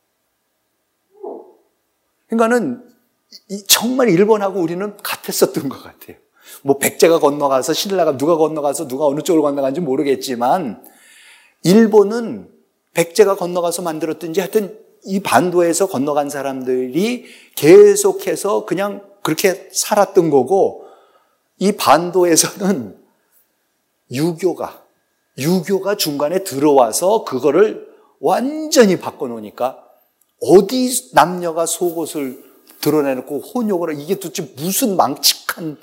그러니까는 정말 일본하고 우리는 같았었던 것 같아요. 뭐 백제가 건너가서 신라가 누가 건너가서 누가 어느 쪽으로 건너간지 모르겠지만 일본은 백제가 건너가서 만들었든지 하여튼 이 반도에서 건너간 사람들이 계속해서 그냥 그렇게 살았던 거고 이 반도에서는 유교가 중간에 들어와서 그거를 완전히 바꿔놓으니까 어디 남녀가 속옷을 드러내놓고 혼욕을 이게 도대체 무슨 망측한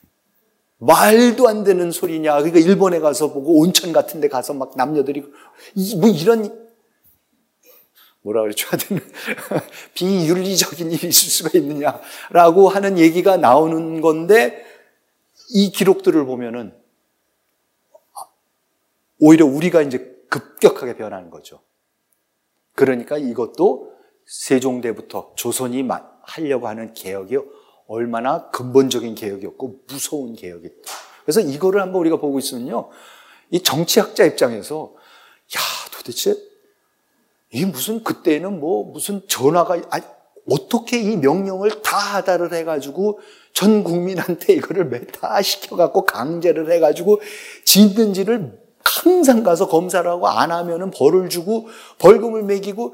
말도 안 되는 소리냐. 그러니까 일본에 가서 보고 온천 같은 데 가서 막 남녀들이 뭐 이런 뭐라 그러죠? 하여튼 비윤리적인 일이 있을 수가 있느냐라고 하는 얘기가 나오는 건데 이 기록들을 보면은 오히려 우리가 이제 급격하게 변하는 거죠. 그러니까 이것도 세종대부터 조선이 하려고 하는 개혁이 얼마나 근본적인 개혁이었고 무서운 개혁이었다. 그래서 이거를 한번 우리가 보고 있으면요. 이 정치학자 입장에서 도대체 이 무슨 그때는 뭐 무슨 전화가 어떻게 이 명령을 다 하다를 해가지고 전 국민한테 이거를 다 시켜갖고 강제를 해가지고 짓는지를 항상 가서 검사를 하고 안 하면은 벌을 주고 벌금을 매기고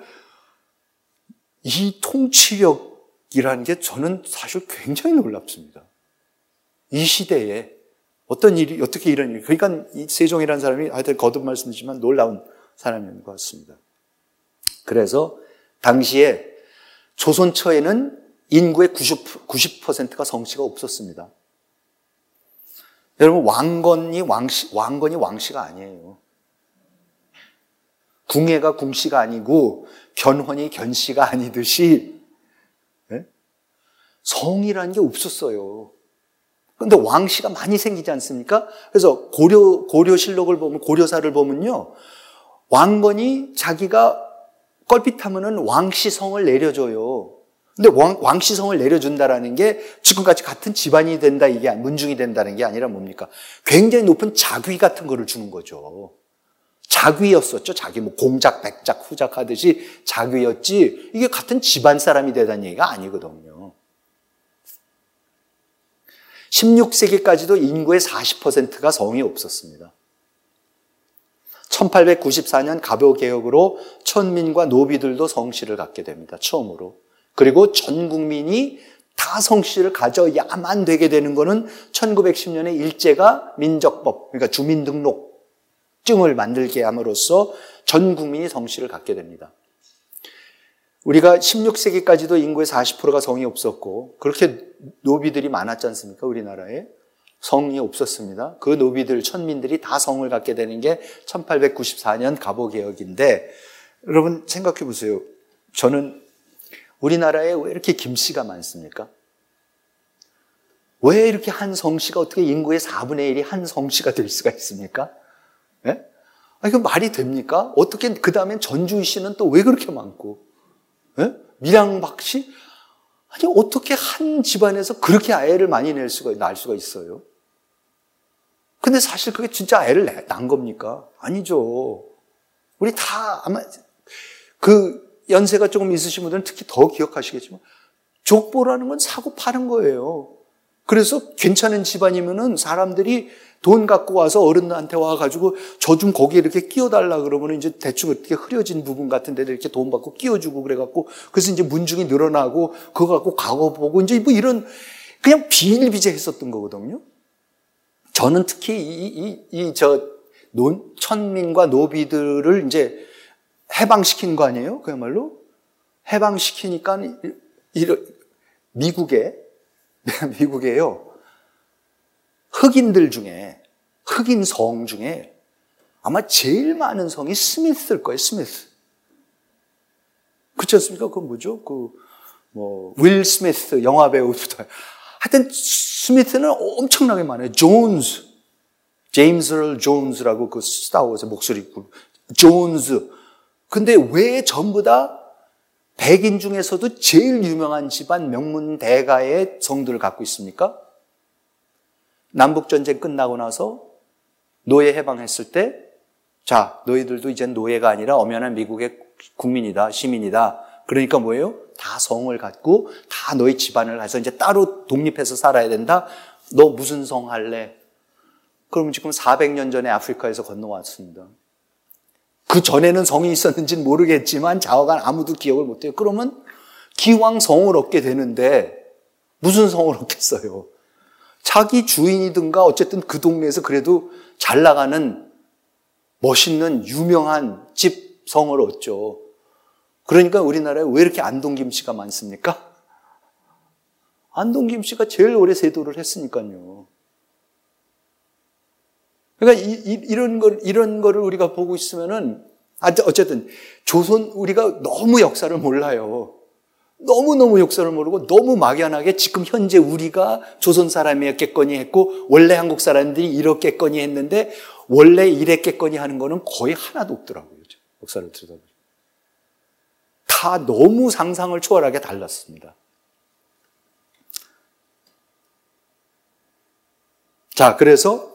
이 통치력이라는 게 저는 사실 굉장히 놀랍습니다. 이 시대에 어떤 일이 어떻게 이런 일 그러니까 이 세종이라는 사람이 하여튼 거듭 말씀드리지만 놀라운 사람인 것 같습니다. 그래서 당시에 조선초에는 인구의 90%가 성씨가 없었습니다. 여러분, 왕건이 왕씨가 아니에요. 궁예가 궁씨가 아니고 견훤이 견씨가 아니듯이 성이라는 게 없었어요. 그런데 왕씨가 많이 생기지 않습니까? 그래서 고려실록을 보면, 고려사를 보면요, 왕건이 자기가 껄핏하면은 왕씨성을 내려줘요. 근데 왕씨성을 내려준다라는 게 지금까지 같은 집안이 된다, 이게 문중이 된다는 게 아니라 뭡니까? 굉장히 높은 자귀 같은 거를 주는 거죠. 자귀였었죠. 자기 뭐 공작, 백작, 후작 하듯이 자귀였지, 이게 같은 집안 사람이 되다는 얘기가 아니거든요. 16세기까지도 인구의 40%가 성이 없었습니다. 1894년 갑오개혁으로 천민과 노비들도 성씨를 갖게 됩니다. 처음으로. 그리고 전 국민이 다 성씨를 가져야만 되게 되는 거는 1910년에 일제가 민적법, 그러니까 주민등록증을 만들게 함으로써 전 국민이 성씨를 갖게 됩니다. 우리가 16세기까지도 인구의 40%가 성이 없었고, 그렇게 노비들이 많았지 않습니까? 우리나라에. 성이 없었습니다. 그 노비들, 천민들이 다 성을 갖게 되는 게 1894년 갑오개혁인데, 여러분 생각해 보세요. 저는 우리나라에 왜 이렇게 김씨가 많습니까? 왜 이렇게 한 성씨가 어떻게 인구의 4분의 1이 한 성씨가 될 수가 있습니까? 예? 이거 말이 됩니까? 어떻게 그 다음엔 전주희 씨는 또 왜 그렇게 많고, 예? 밀양박 씨? 아니, 어떻게 한 집안에서 그렇게 아이를 많이 낳을 수가 있어요? 근데 사실 그게 진짜 애를 낳은 겁니까? 아니죠. 우리 다 아마 그 연세가 조금 있으신 분들은 특히 더 기억하시겠지만, 족보라는 건 사고 파는 거예요. 그래서 괜찮은 집안이면은 사람들이 돈 갖고 와서 어른한테 와가지고 저 좀 거기에 이렇게 끼워달라 그러면 이제 대충 이렇게 흐려진 부분 같은 데도 이렇게 돈 받고 끼워주고 그래갖고, 그래서 이제 문중이 늘어나고 그거 갖고 과거 보고 이제 뭐 이런 그냥 비일비재 했었던 거거든요. 저는 특히 천민과 노비들을 이제 해방시킨 거 아니에요? 그야말로 해방시키니까 미국에요. 흑인들 중에, 흑인 성 중에 아마 제일 많은 성이 스미스일 거예요, 스미스. 그렇지 않습니까? 그건 뭐죠? 윌 스미스, 영화배우부터. 하여튼, 스미스는 엄청나게 많아요. 존스, 제임스 럴 존스라고 그 스타워즈 목소리, 존스. 근데 왜 전부 다 백인 중에서도 제일 유명한 집안 명문 대가의 성들을 갖고 있습니까? 남북전쟁 끝나고 나서 노예 해방했을 때, 자, 너희들도 이젠 노예가 아니라 엄연한 미국의 국민이다, 시민이다. 그러니까 뭐예요? 다 성을 갖고 다 너희 집안을 가서 이제 따로 독립해서 살아야 된다. 너 무슨 성 할래? 그러면 지금 400년 전에 아프리카에서 건너왔습니다. 그 전에는 성이 있었는지는 모르겠지만 좌우간 아무도 기억을 못해요. 그러면 기왕 성을 얻게 되는데 무슨 성을 얻겠어요? 자기 주인이든가 어쨌든 그 동네에서 그래도 잘 나가는 멋있는 유명한 집 성을 얻죠. 그러니까 우리나라에 왜 이렇게 안동김씨가 많습니까? 안동김씨가 제일 오래 세도를 했으니까요. 그러니까 이런 거를 우리가 보고 있으면은, 어쨌든 조선, 우리가 너무 역사를 몰라요. 너무너무 역사를 모르고 너무 막연하게 지금 현재 우리가 조선 사람이었겠거니 했고, 원래 한국 사람들이 이렇겠거니 했는데, 원래 이랬겠거니 하는 거는 거의 하나도 없더라고요. 역사를 들여다보면. 다 너무 상상을 초월하게 달랐습니다. 자, 그래서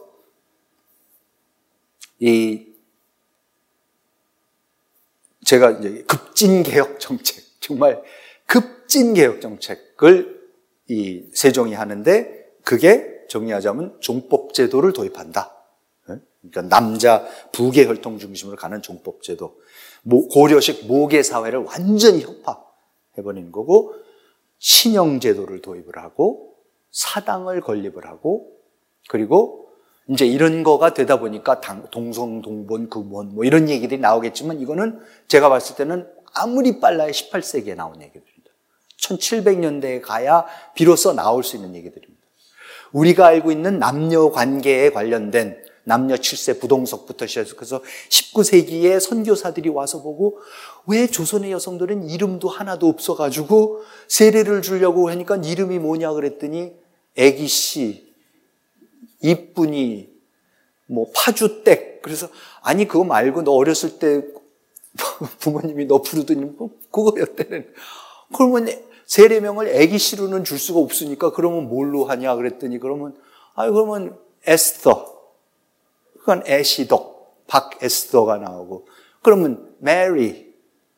제가 이제 급진개혁 정책, 정말 급진개혁 정책을 세종이 하는데, 그게 정리하자면 종법제도를 도입한다. 그러니까 남자 부계 혈통 중심으로 가는 종법제도. 고려식 모계사회를 완전히 혁파해버리는 거고, 신형제도를 도입을 하고, 사당을 건립을 하고, 그리고 이제 이런 거가 되다 보니까 동성, 동본, 금원 뭐 이런 얘기들이 나오겠지만, 이거는 제가 봤을 때는 아무리 빨라야 18세기에 나온 얘기들입니다. 1700년대에 가야 비로소 나올 수 있는 얘기들입니다. 우리가 알고 있는 남녀 관계에 관련된 남녀 7세 부동석부터 시작해서 19세기에 선교사들이 와서 보고 왜 조선의 여성들은 이름도 하나도 없어가지고 세례를 주려고 하니까 이름이 뭐냐 그랬더니 애기씨, 이쁜이, 뭐 파주댁. 그래서 아니 그거 말고 너 어렸을 때 부모님이 너 부르더니 뭐 그거였대는. 그러면 세례명을 애기씨로는 줄 수가 없으니까 그러면 뭘로 하냐 그랬더니 그러면 에스더. 그건 애시덕, 박에스더가 나오고 그러면 메리,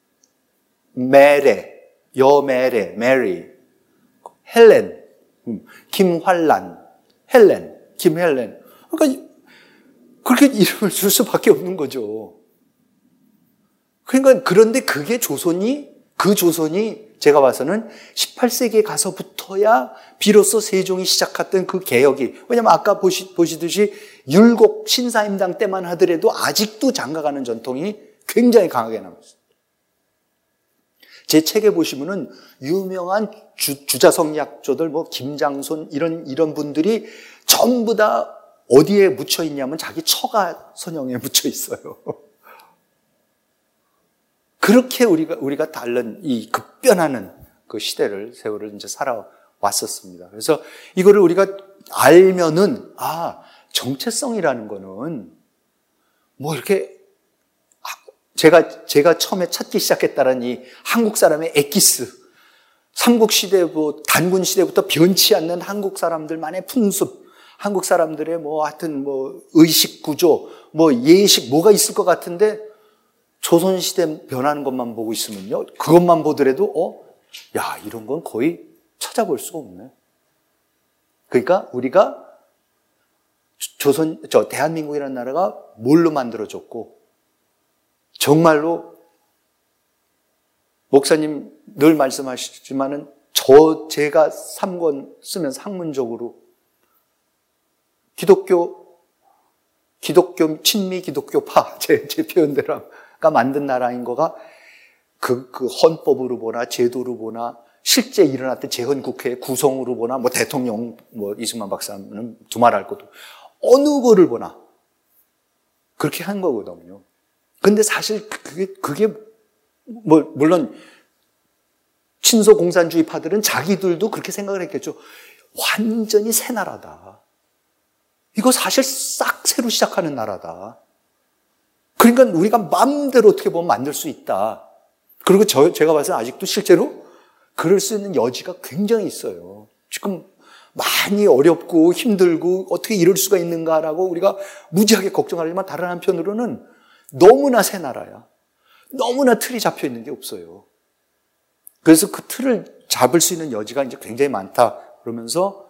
메레, 여메레, 메리, 헬렌, 김환란, 헬렌, 김헬렌. 그러니까 그렇게 이름을 줄 수밖에 없는 거죠. 그러니까 그런데 그게 그 조선이 제가 봐서는 18세기에 가서부터야 비로소 세종이 시작했던 그 개혁이, 왜냐면 아까 보시듯이 율곡 신사임당 때만 하더라도 아직도 장가가는 전통이 굉장히 강하게 남았어요. 제 책에 보시면은 유명한 주자성리학조들, 뭐 김장손 이런 분들이 전부 다 어디에 묻혀 있냐면 자기 처가 선영에 묻혀 있어요. 그렇게 우리가 다른 이 급변하는 그 세월을 이제 살아왔었습니다. 그래서 이거를 우리가 알면은, 정체성이라는 거는 뭐 이렇게 제가 처음에 찾기 시작했다는 이 한국 사람의 엑기스, 삼국시대, 단군시대부터 변치 않는 한국 사람들만의 풍습, 한국 사람들의 하여튼 의식 구조, 예식, 뭐가 있을 것 같은데 조선시대 변하는 것만 보고 있으면요. 그것만 보더라도, 이런 건 거의 찾아볼 수가 없네. 그러니까 우리가 대한민국이라는 나라가 뭘로 만들어졌고, 정말로, 목사님 늘 말씀하시지만은, 제가 3권 쓰면서 학문적으로, 친미 기독교파, 제 표현대로가 만든 나라인 거가, 그 헌법으로 보나, 제도로 보나, 실제 일어났던 재헌국회 구성으로 보나, 대통령, 이승만 박사는 두말할 것도, 어느 거를 보나, 그렇게 한 거거든요. 근데 사실 그게 물론 친소 공산주의파들은 자기들도 그렇게 생각을 했겠죠. 완전히 새 나라다. 이거 사실 싹 새로 시작하는 나라다. 그러니까 우리가 마음대로 어떻게 보면 만들 수 있다. 그리고 제가 봐서 아직도 실제로 그럴 수 있는 여지가 굉장히 있어요. 지금 많이 어렵고 힘들고 어떻게 이럴 수가 있는가라고 우리가 무지하게 걱정하지만 다른 한편으로는 너무나 새 나라야. 너무나 틀이 잡혀 있는 게 없어요. 그래서 그 틀을 잡을 수 있는 여지가 이제 굉장히 많다. 그러면서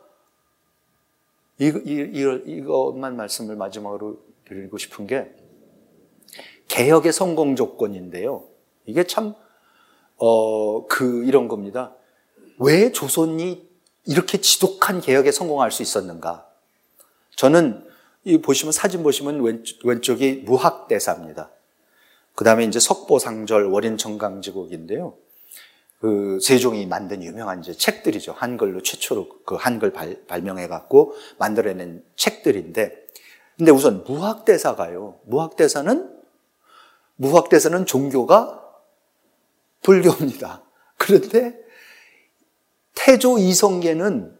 이것만 말씀을 마지막으로 드리고 싶은 게 개혁의 성공 조건인데요. 이게 참 이런 겁니다. 왜 조선이 이렇게 지독한 개혁에 성공할 수 있었는가? 저는 사진 보시면 왼쪽이 무학대사입니다. 그 다음에 이제 석보상절, 월인청강지곡인데요. 세종이 만든 유명한 이제 책들이죠. 한글로 최초로 한글 발명해갖고 만들어낸 책들인데, 근데 우선 무학대사가요. 무학대사는 종교가 불교입니다. 그런데 태조 이성계는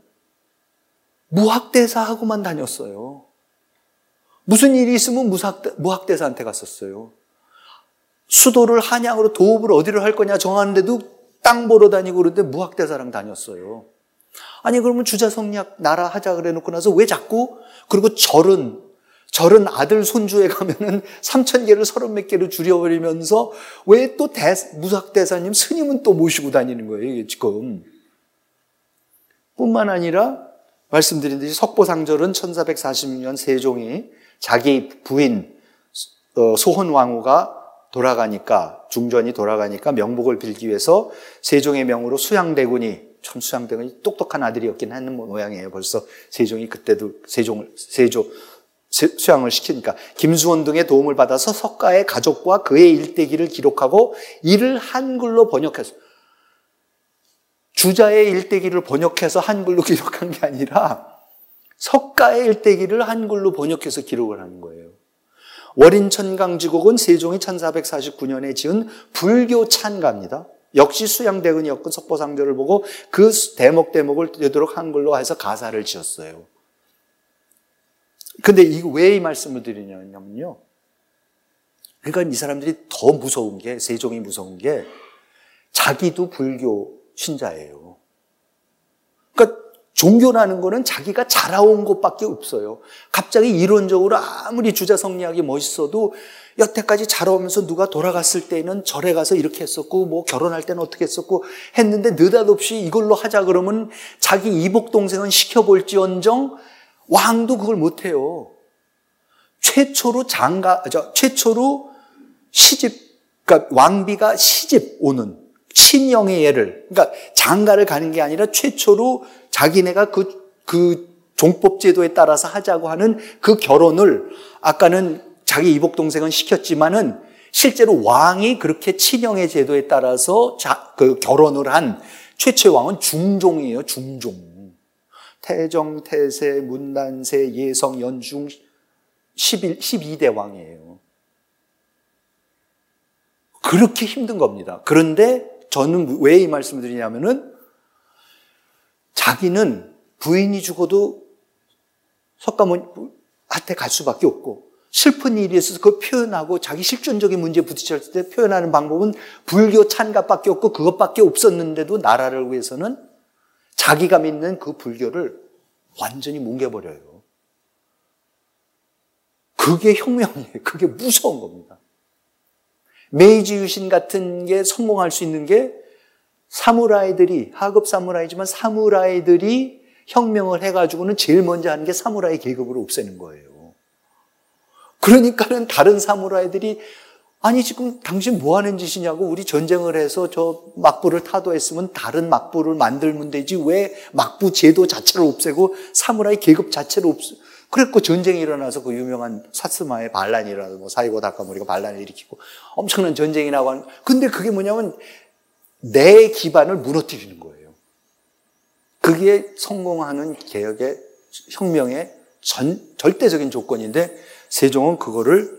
무학대사하고만 다녔어요. 무슨 일이 있으면 무학대사한테 갔었어요. 수도를 한양으로 도읍을 어디로 할 거냐 정하는데도 땅 보러 다니고 그러는데 무학대사랑 다녔어요. 아니 그러면 주자성리학 나라 하자 그래 놓고 나서 왜 자꾸 그리고 절은 아들 손주에 가면은 3,000개를 30몇 개로 줄여버리면서 왜 또 무학대사님 스님은 또 모시고 다니는 거예요 이게 지금. 뿐만 아니라 말씀드린 듯이 석보상절은 1446년 세종이 자기 부인 소헌왕후가 중전이 돌아가니까 명복을 빌기 위해서 세종의 명으로 수양대군이 똑똑한 아들이었긴 하는 모양이에요. 벌써 세종이 그때도 수양을 시키니까 김수원 등의 도움을 받아서 석가의 가족과 그의 일대기를 기록하고 이를 한글로 번역해서 주자의 일대기를 번역해서 한글로 기록한 게 아니라 석가의 일대기를 한글로 번역해서 기록을 하는 거예요. 월인천강지곡은 세종이 1449년에 지은 불교 찬가입니다. 역시 수양대근이었고 석보상조를 보고 그 대목을 되도록 한글로 해서 가사를 지었어요. 근데 이거 왜 이 말씀을 드리냐면요. 그러니까 이 사람들이 더 무서운 게, 세종이 무서운 게 자기도 불교 신자예요. 그러니까 종교라는 거는 자기가 자라온 것밖에 없어요. 갑자기 이론적으로 아무리 주자성리하게 멋있어도 여태까지 자라오면서 누가 돌아갔을 때는 절에 가서 이렇게 했었고 뭐 결혼할 때는 어떻게 했었고 했는데 느닷없이 이걸로 하자 그러면 자기 이복 동생은 시켜볼지언정 왕도 그걸 못해요. 최초로 시집, 그러니까 왕비가 시집 오는 친형의 예를, 그러니까 장가를 가는 게 아니라 최초로 자기네가 그 종법제도에 따라서 하자고 하는 그 결혼을 아까는 자기 이복 동생은 시켰지만은 실제로 왕이 그렇게 친형의 제도에 따라서 그 결혼을 한 최초의 왕은 중종이에요. 중종. 태정, 태세, 문단세, 예성, 연중 12대 왕이에요. 그렇게 힘든 겁니다. 그런데 저는 왜 이 말씀을 드리냐면은 자기는 부인이 죽어도 석가모니한테 갈 수밖에 없고 슬픈 일이 있어서 그걸 표현하고 자기 실존적인 문제에 부딪혔을 때 표현하는 방법은 불교 찬가밖에 없고 그것밖에 없었는데도 나라를 위해서는 자기가 믿는 그 불교를 완전히 뭉개버려요. 그게 혁명이에요. 그게 무서운 겁니다. 메이지 유신 같은 게 성공할 수 있는 게 사무라이들이, 하급 사무라이지만 사무라이들이 혁명을 해가지고는 제일 먼저 하는 게 사무라이 계급을 없애는 거예요. 그러니까는 다른 사무라이들이 아니 지금 당신 뭐 하는 짓이냐고, 우리 전쟁을 해서 저 막부를 타도했으면 다른 막부를 만들면 되지 왜 막부 제도 자체를 없애고 사무라이 계급 자체를 그랬고 전쟁이 일어나서 그 유명한 사스마의 반란이 일어나서 뭐 사이고 다카모리가 반란을 일으키고 엄청난 전쟁이 나고 하는. 근데 그게 뭐냐면 내 기반을 무너뜨리는 거예요. 그게 성공하는 개혁의 혁명의 절대적인 조건인데 세종은 그거를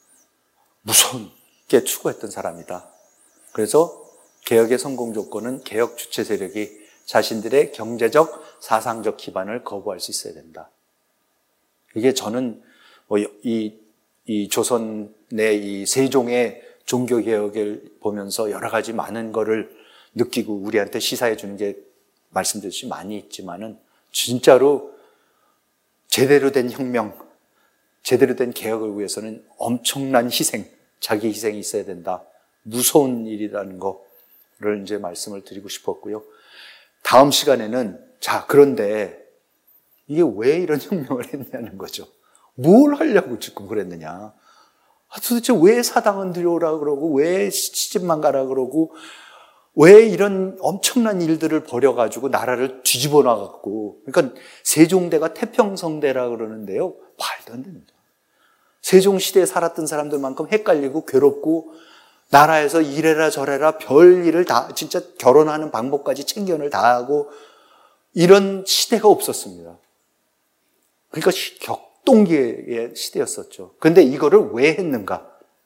무섭게 추구했던 사람이다. 그래서 개혁의 성공 조건은 개혁 주체 세력이 자신들의 경제적, 사상적 기반을 거부할 수 있어야 된다. 이게 저는 이 조선의 이 세종의 종교 개혁을 보면서 여러 가지 많은 거를 느끼고 우리한테 시사해 주는 게 말씀드렸듯이 많이 있지만은 진짜로 제대로 된 혁명, 제대로 된 개혁을 위해서는 엄청난 희생, 자기 희생이 있어야 된다. 무서운 일이라는 거를 이제 말씀을 드리고 싶었고요. 다음 시간에는 자, 그런데 이게 왜 이런 혁명을 했냐는 거죠. 뭘 하려고 지금 그랬느냐. 도대체 왜 사당은 들여오라 그러고 왜 시집만 가라 그러고 왜 이런 엄청난 일들을 벌여가지고 나라를 뒤집어 놔갖고. 그러니까 세종대가 태평성대라 그러는데요. 말도 안 됩니다. 세종시대에 살았던 사람들만큼 헷갈리고 괴롭고 나라에서 이래라 저래라 별일을 다 진짜 결혼하는 방법까지 챙견을 다 하고 이런 시대가 없었습니다. 그러니까 격동기의 시대였었죠. 그런데 이거를 왜 했는가?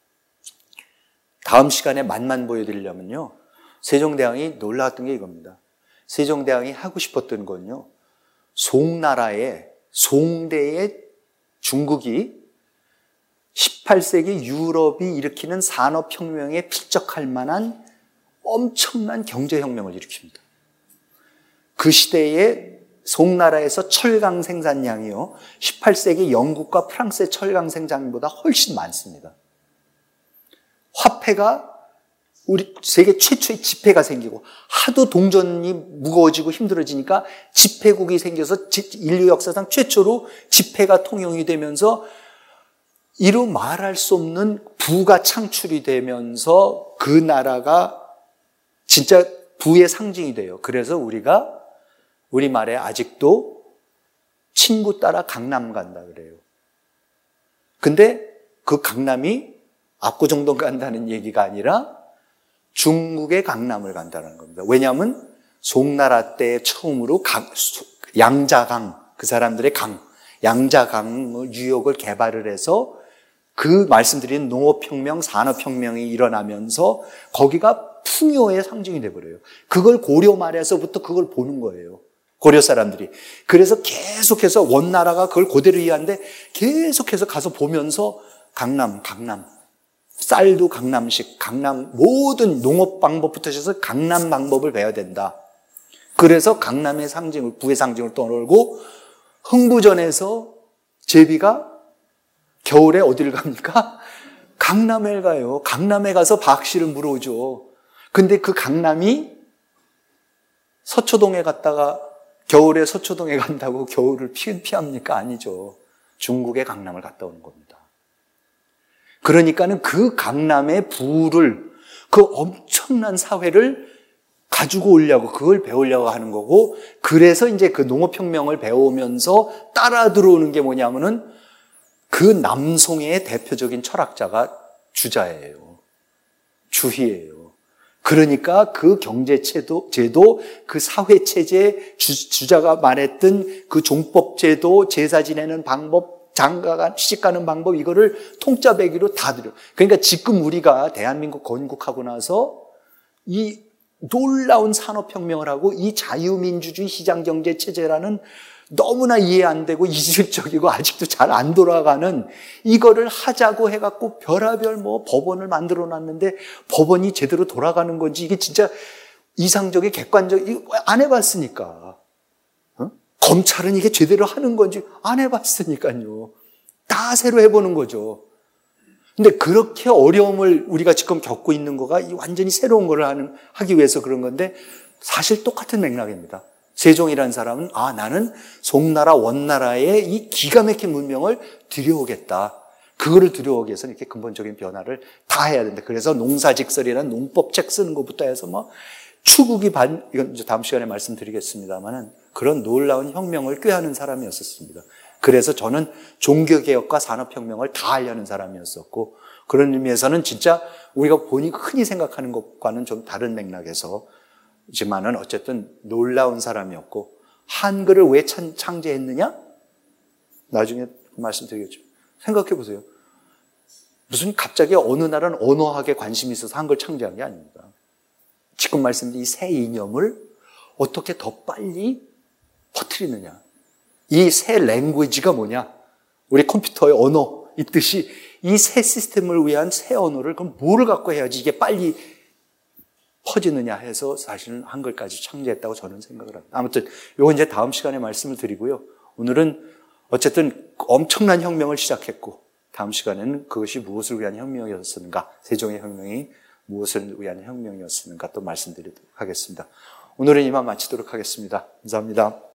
다음 시간에 맛만 보여드리려면요. 세종대왕이 놀라웠던 게 이겁니다. 세종대왕이 하고 싶었던 건요. 송대의 중국이 18세기 유럽이 일으키는 산업혁명에 필적할 만한 엄청난 경제혁명을 일으킵니다. 그 시대에 송나라에서 철강 생산량이요, 18세기 영국과 프랑스의 철강 생산량보다 훨씬 많습니다. 화폐가 우리 세계 최초의 지폐가 생기고 하도 동전이 무거워지고 힘들어지니까 지폐국이 생겨서 인류 역사상 최초로 지폐가 통용이 되면서 이루 말할 수 없는 부가 창출이 되면서 그 나라가 진짜 부의 상징이 돼요. 그래서 우리 말에 아직도 친구 따라 강남 간다 그래요. 근데 그 강남이 압구정동 간다는 얘기가 아니라 중국의 강남을 간다는 겁니다. 왜냐하면 송나라 때 처음으로 양자강, 그 사람들의 양자강 유역을 개발을 해서 그 말씀드린 농업혁명, 산업혁명이 일어나면서 거기가 풍요의 상징이 돼버려요. 그걸 고려 말에서부터 그걸 보는 거예요. 고려 사람들이. 그래서 계속해서 원나라가 그걸 그대로 이해하는데 계속해서 가서 보면서 강남. 쌀도 강남식, 모든 농업 방법부터 해서 강남 방법을 배워야 된다. 그래서 강남의 상징을, 부의 상징을 떠올고 흥부전에서 제비가 겨울에 어디를 갑니까? 강남에 가요. 강남에 가서 박씨를 물어오죠. 근데 그 강남이 서초동에 갔다가 겨울에 서초동에 간다고 겨울을 피합니까? 아니죠. 중국의 강남을 갔다 오는 겁니다. 그러니까는 그 강남의 부를, 그 엄청난 사회를 가지고 오려고, 그걸 배우려고 하는 거고, 그래서 이제 그 농업혁명을 배우면서 따라 들어오는 게 뭐냐면은 그 남송의 대표적인 철학자가 주자예요. 주희예요. 그러니까 그 경제제도, 그 사회체제, 주자가 말했던 그 종법제도, 제사 지내는 방법, 장가가 시집가는 방법, 이거를 통짜배기로 다 드려. 그러니까 지금 우리가 대한민국 건국하고 나서 이 놀라운 산업혁명을 하고 이 자유민주주의 시장경제체제라는 너무나 이해 안 되고 이질적이고 아직도 잘 안 돌아가는 이거를 하자고 해갖고 별의별 법원을 만들어 놨는데 법원이 제대로 돌아가는 건지 이게 진짜 이상적인 객관적, 안 해봤으니까. 검찰은 이게 제대로 하는 건지 안 해봤으니까요. 다 새로 해보는 거죠. 근데 그렇게 어려움을 우리가 지금 겪고 있는 거가 완전히 새로운 거를 하기 위해서 그런 건데 사실 똑같은 맥락입니다. 세종이라는 사람은 나는 송나라 원나라의 이 기가 막힌 문명을 들여오겠다. 그거를 들여오기 위해서는 이렇게 근본적인 변화를 다 해야 된다. 그래서 농사직설이라는 농법책 쓰는 것부터 해서 추국이 이건 이제 다음 시간에 말씀드리겠습니다만은 그런 놀라운 혁명을 꾀하는 사람이었었습니다. 그래서 저는 종교개혁과 산업혁명을 다 하려는 사람이었었고, 그런 의미에서는 진짜 우리가 흔히 생각하는 것과는 좀 다른 맥락에서지만은 어쨌든 놀라운 사람이었고, 한글을 왜 창제했느냐? 나중에 말씀드리겠죠. 생각해 보세요. 무슨 갑자기 어느 나라는 언어학에 관심이 있어서 한글 창제한 게 아닙니다. 지금 말씀드린 이 새 이념을 어떻게 더 빨리 퍼뜨리느냐. 이 새 랭귀지가 뭐냐. 우리 컴퓨터의 언어 있듯이 이 새 시스템을 위한 새 언어를 그럼 뭐를 갖고 해야지 이게 빨리 퍼지느냐 해서 사실은 한글까지 창제했다고 저는 생각을 합니다. 아무튼 이건 이제 다음 시간에 말씀을 드리고요. 오늘은 어쨌든 엄청난 혁명을 시작했고 다음 시간에는 그것이 무엇을 위한 혁명이었는가, 세종의 혁명이 무엇을 위한 혁명이었는가 또 말씀드리도록 하겠습니다. 오늘은 이만 마치도록 하겠습니다. 감사합니다.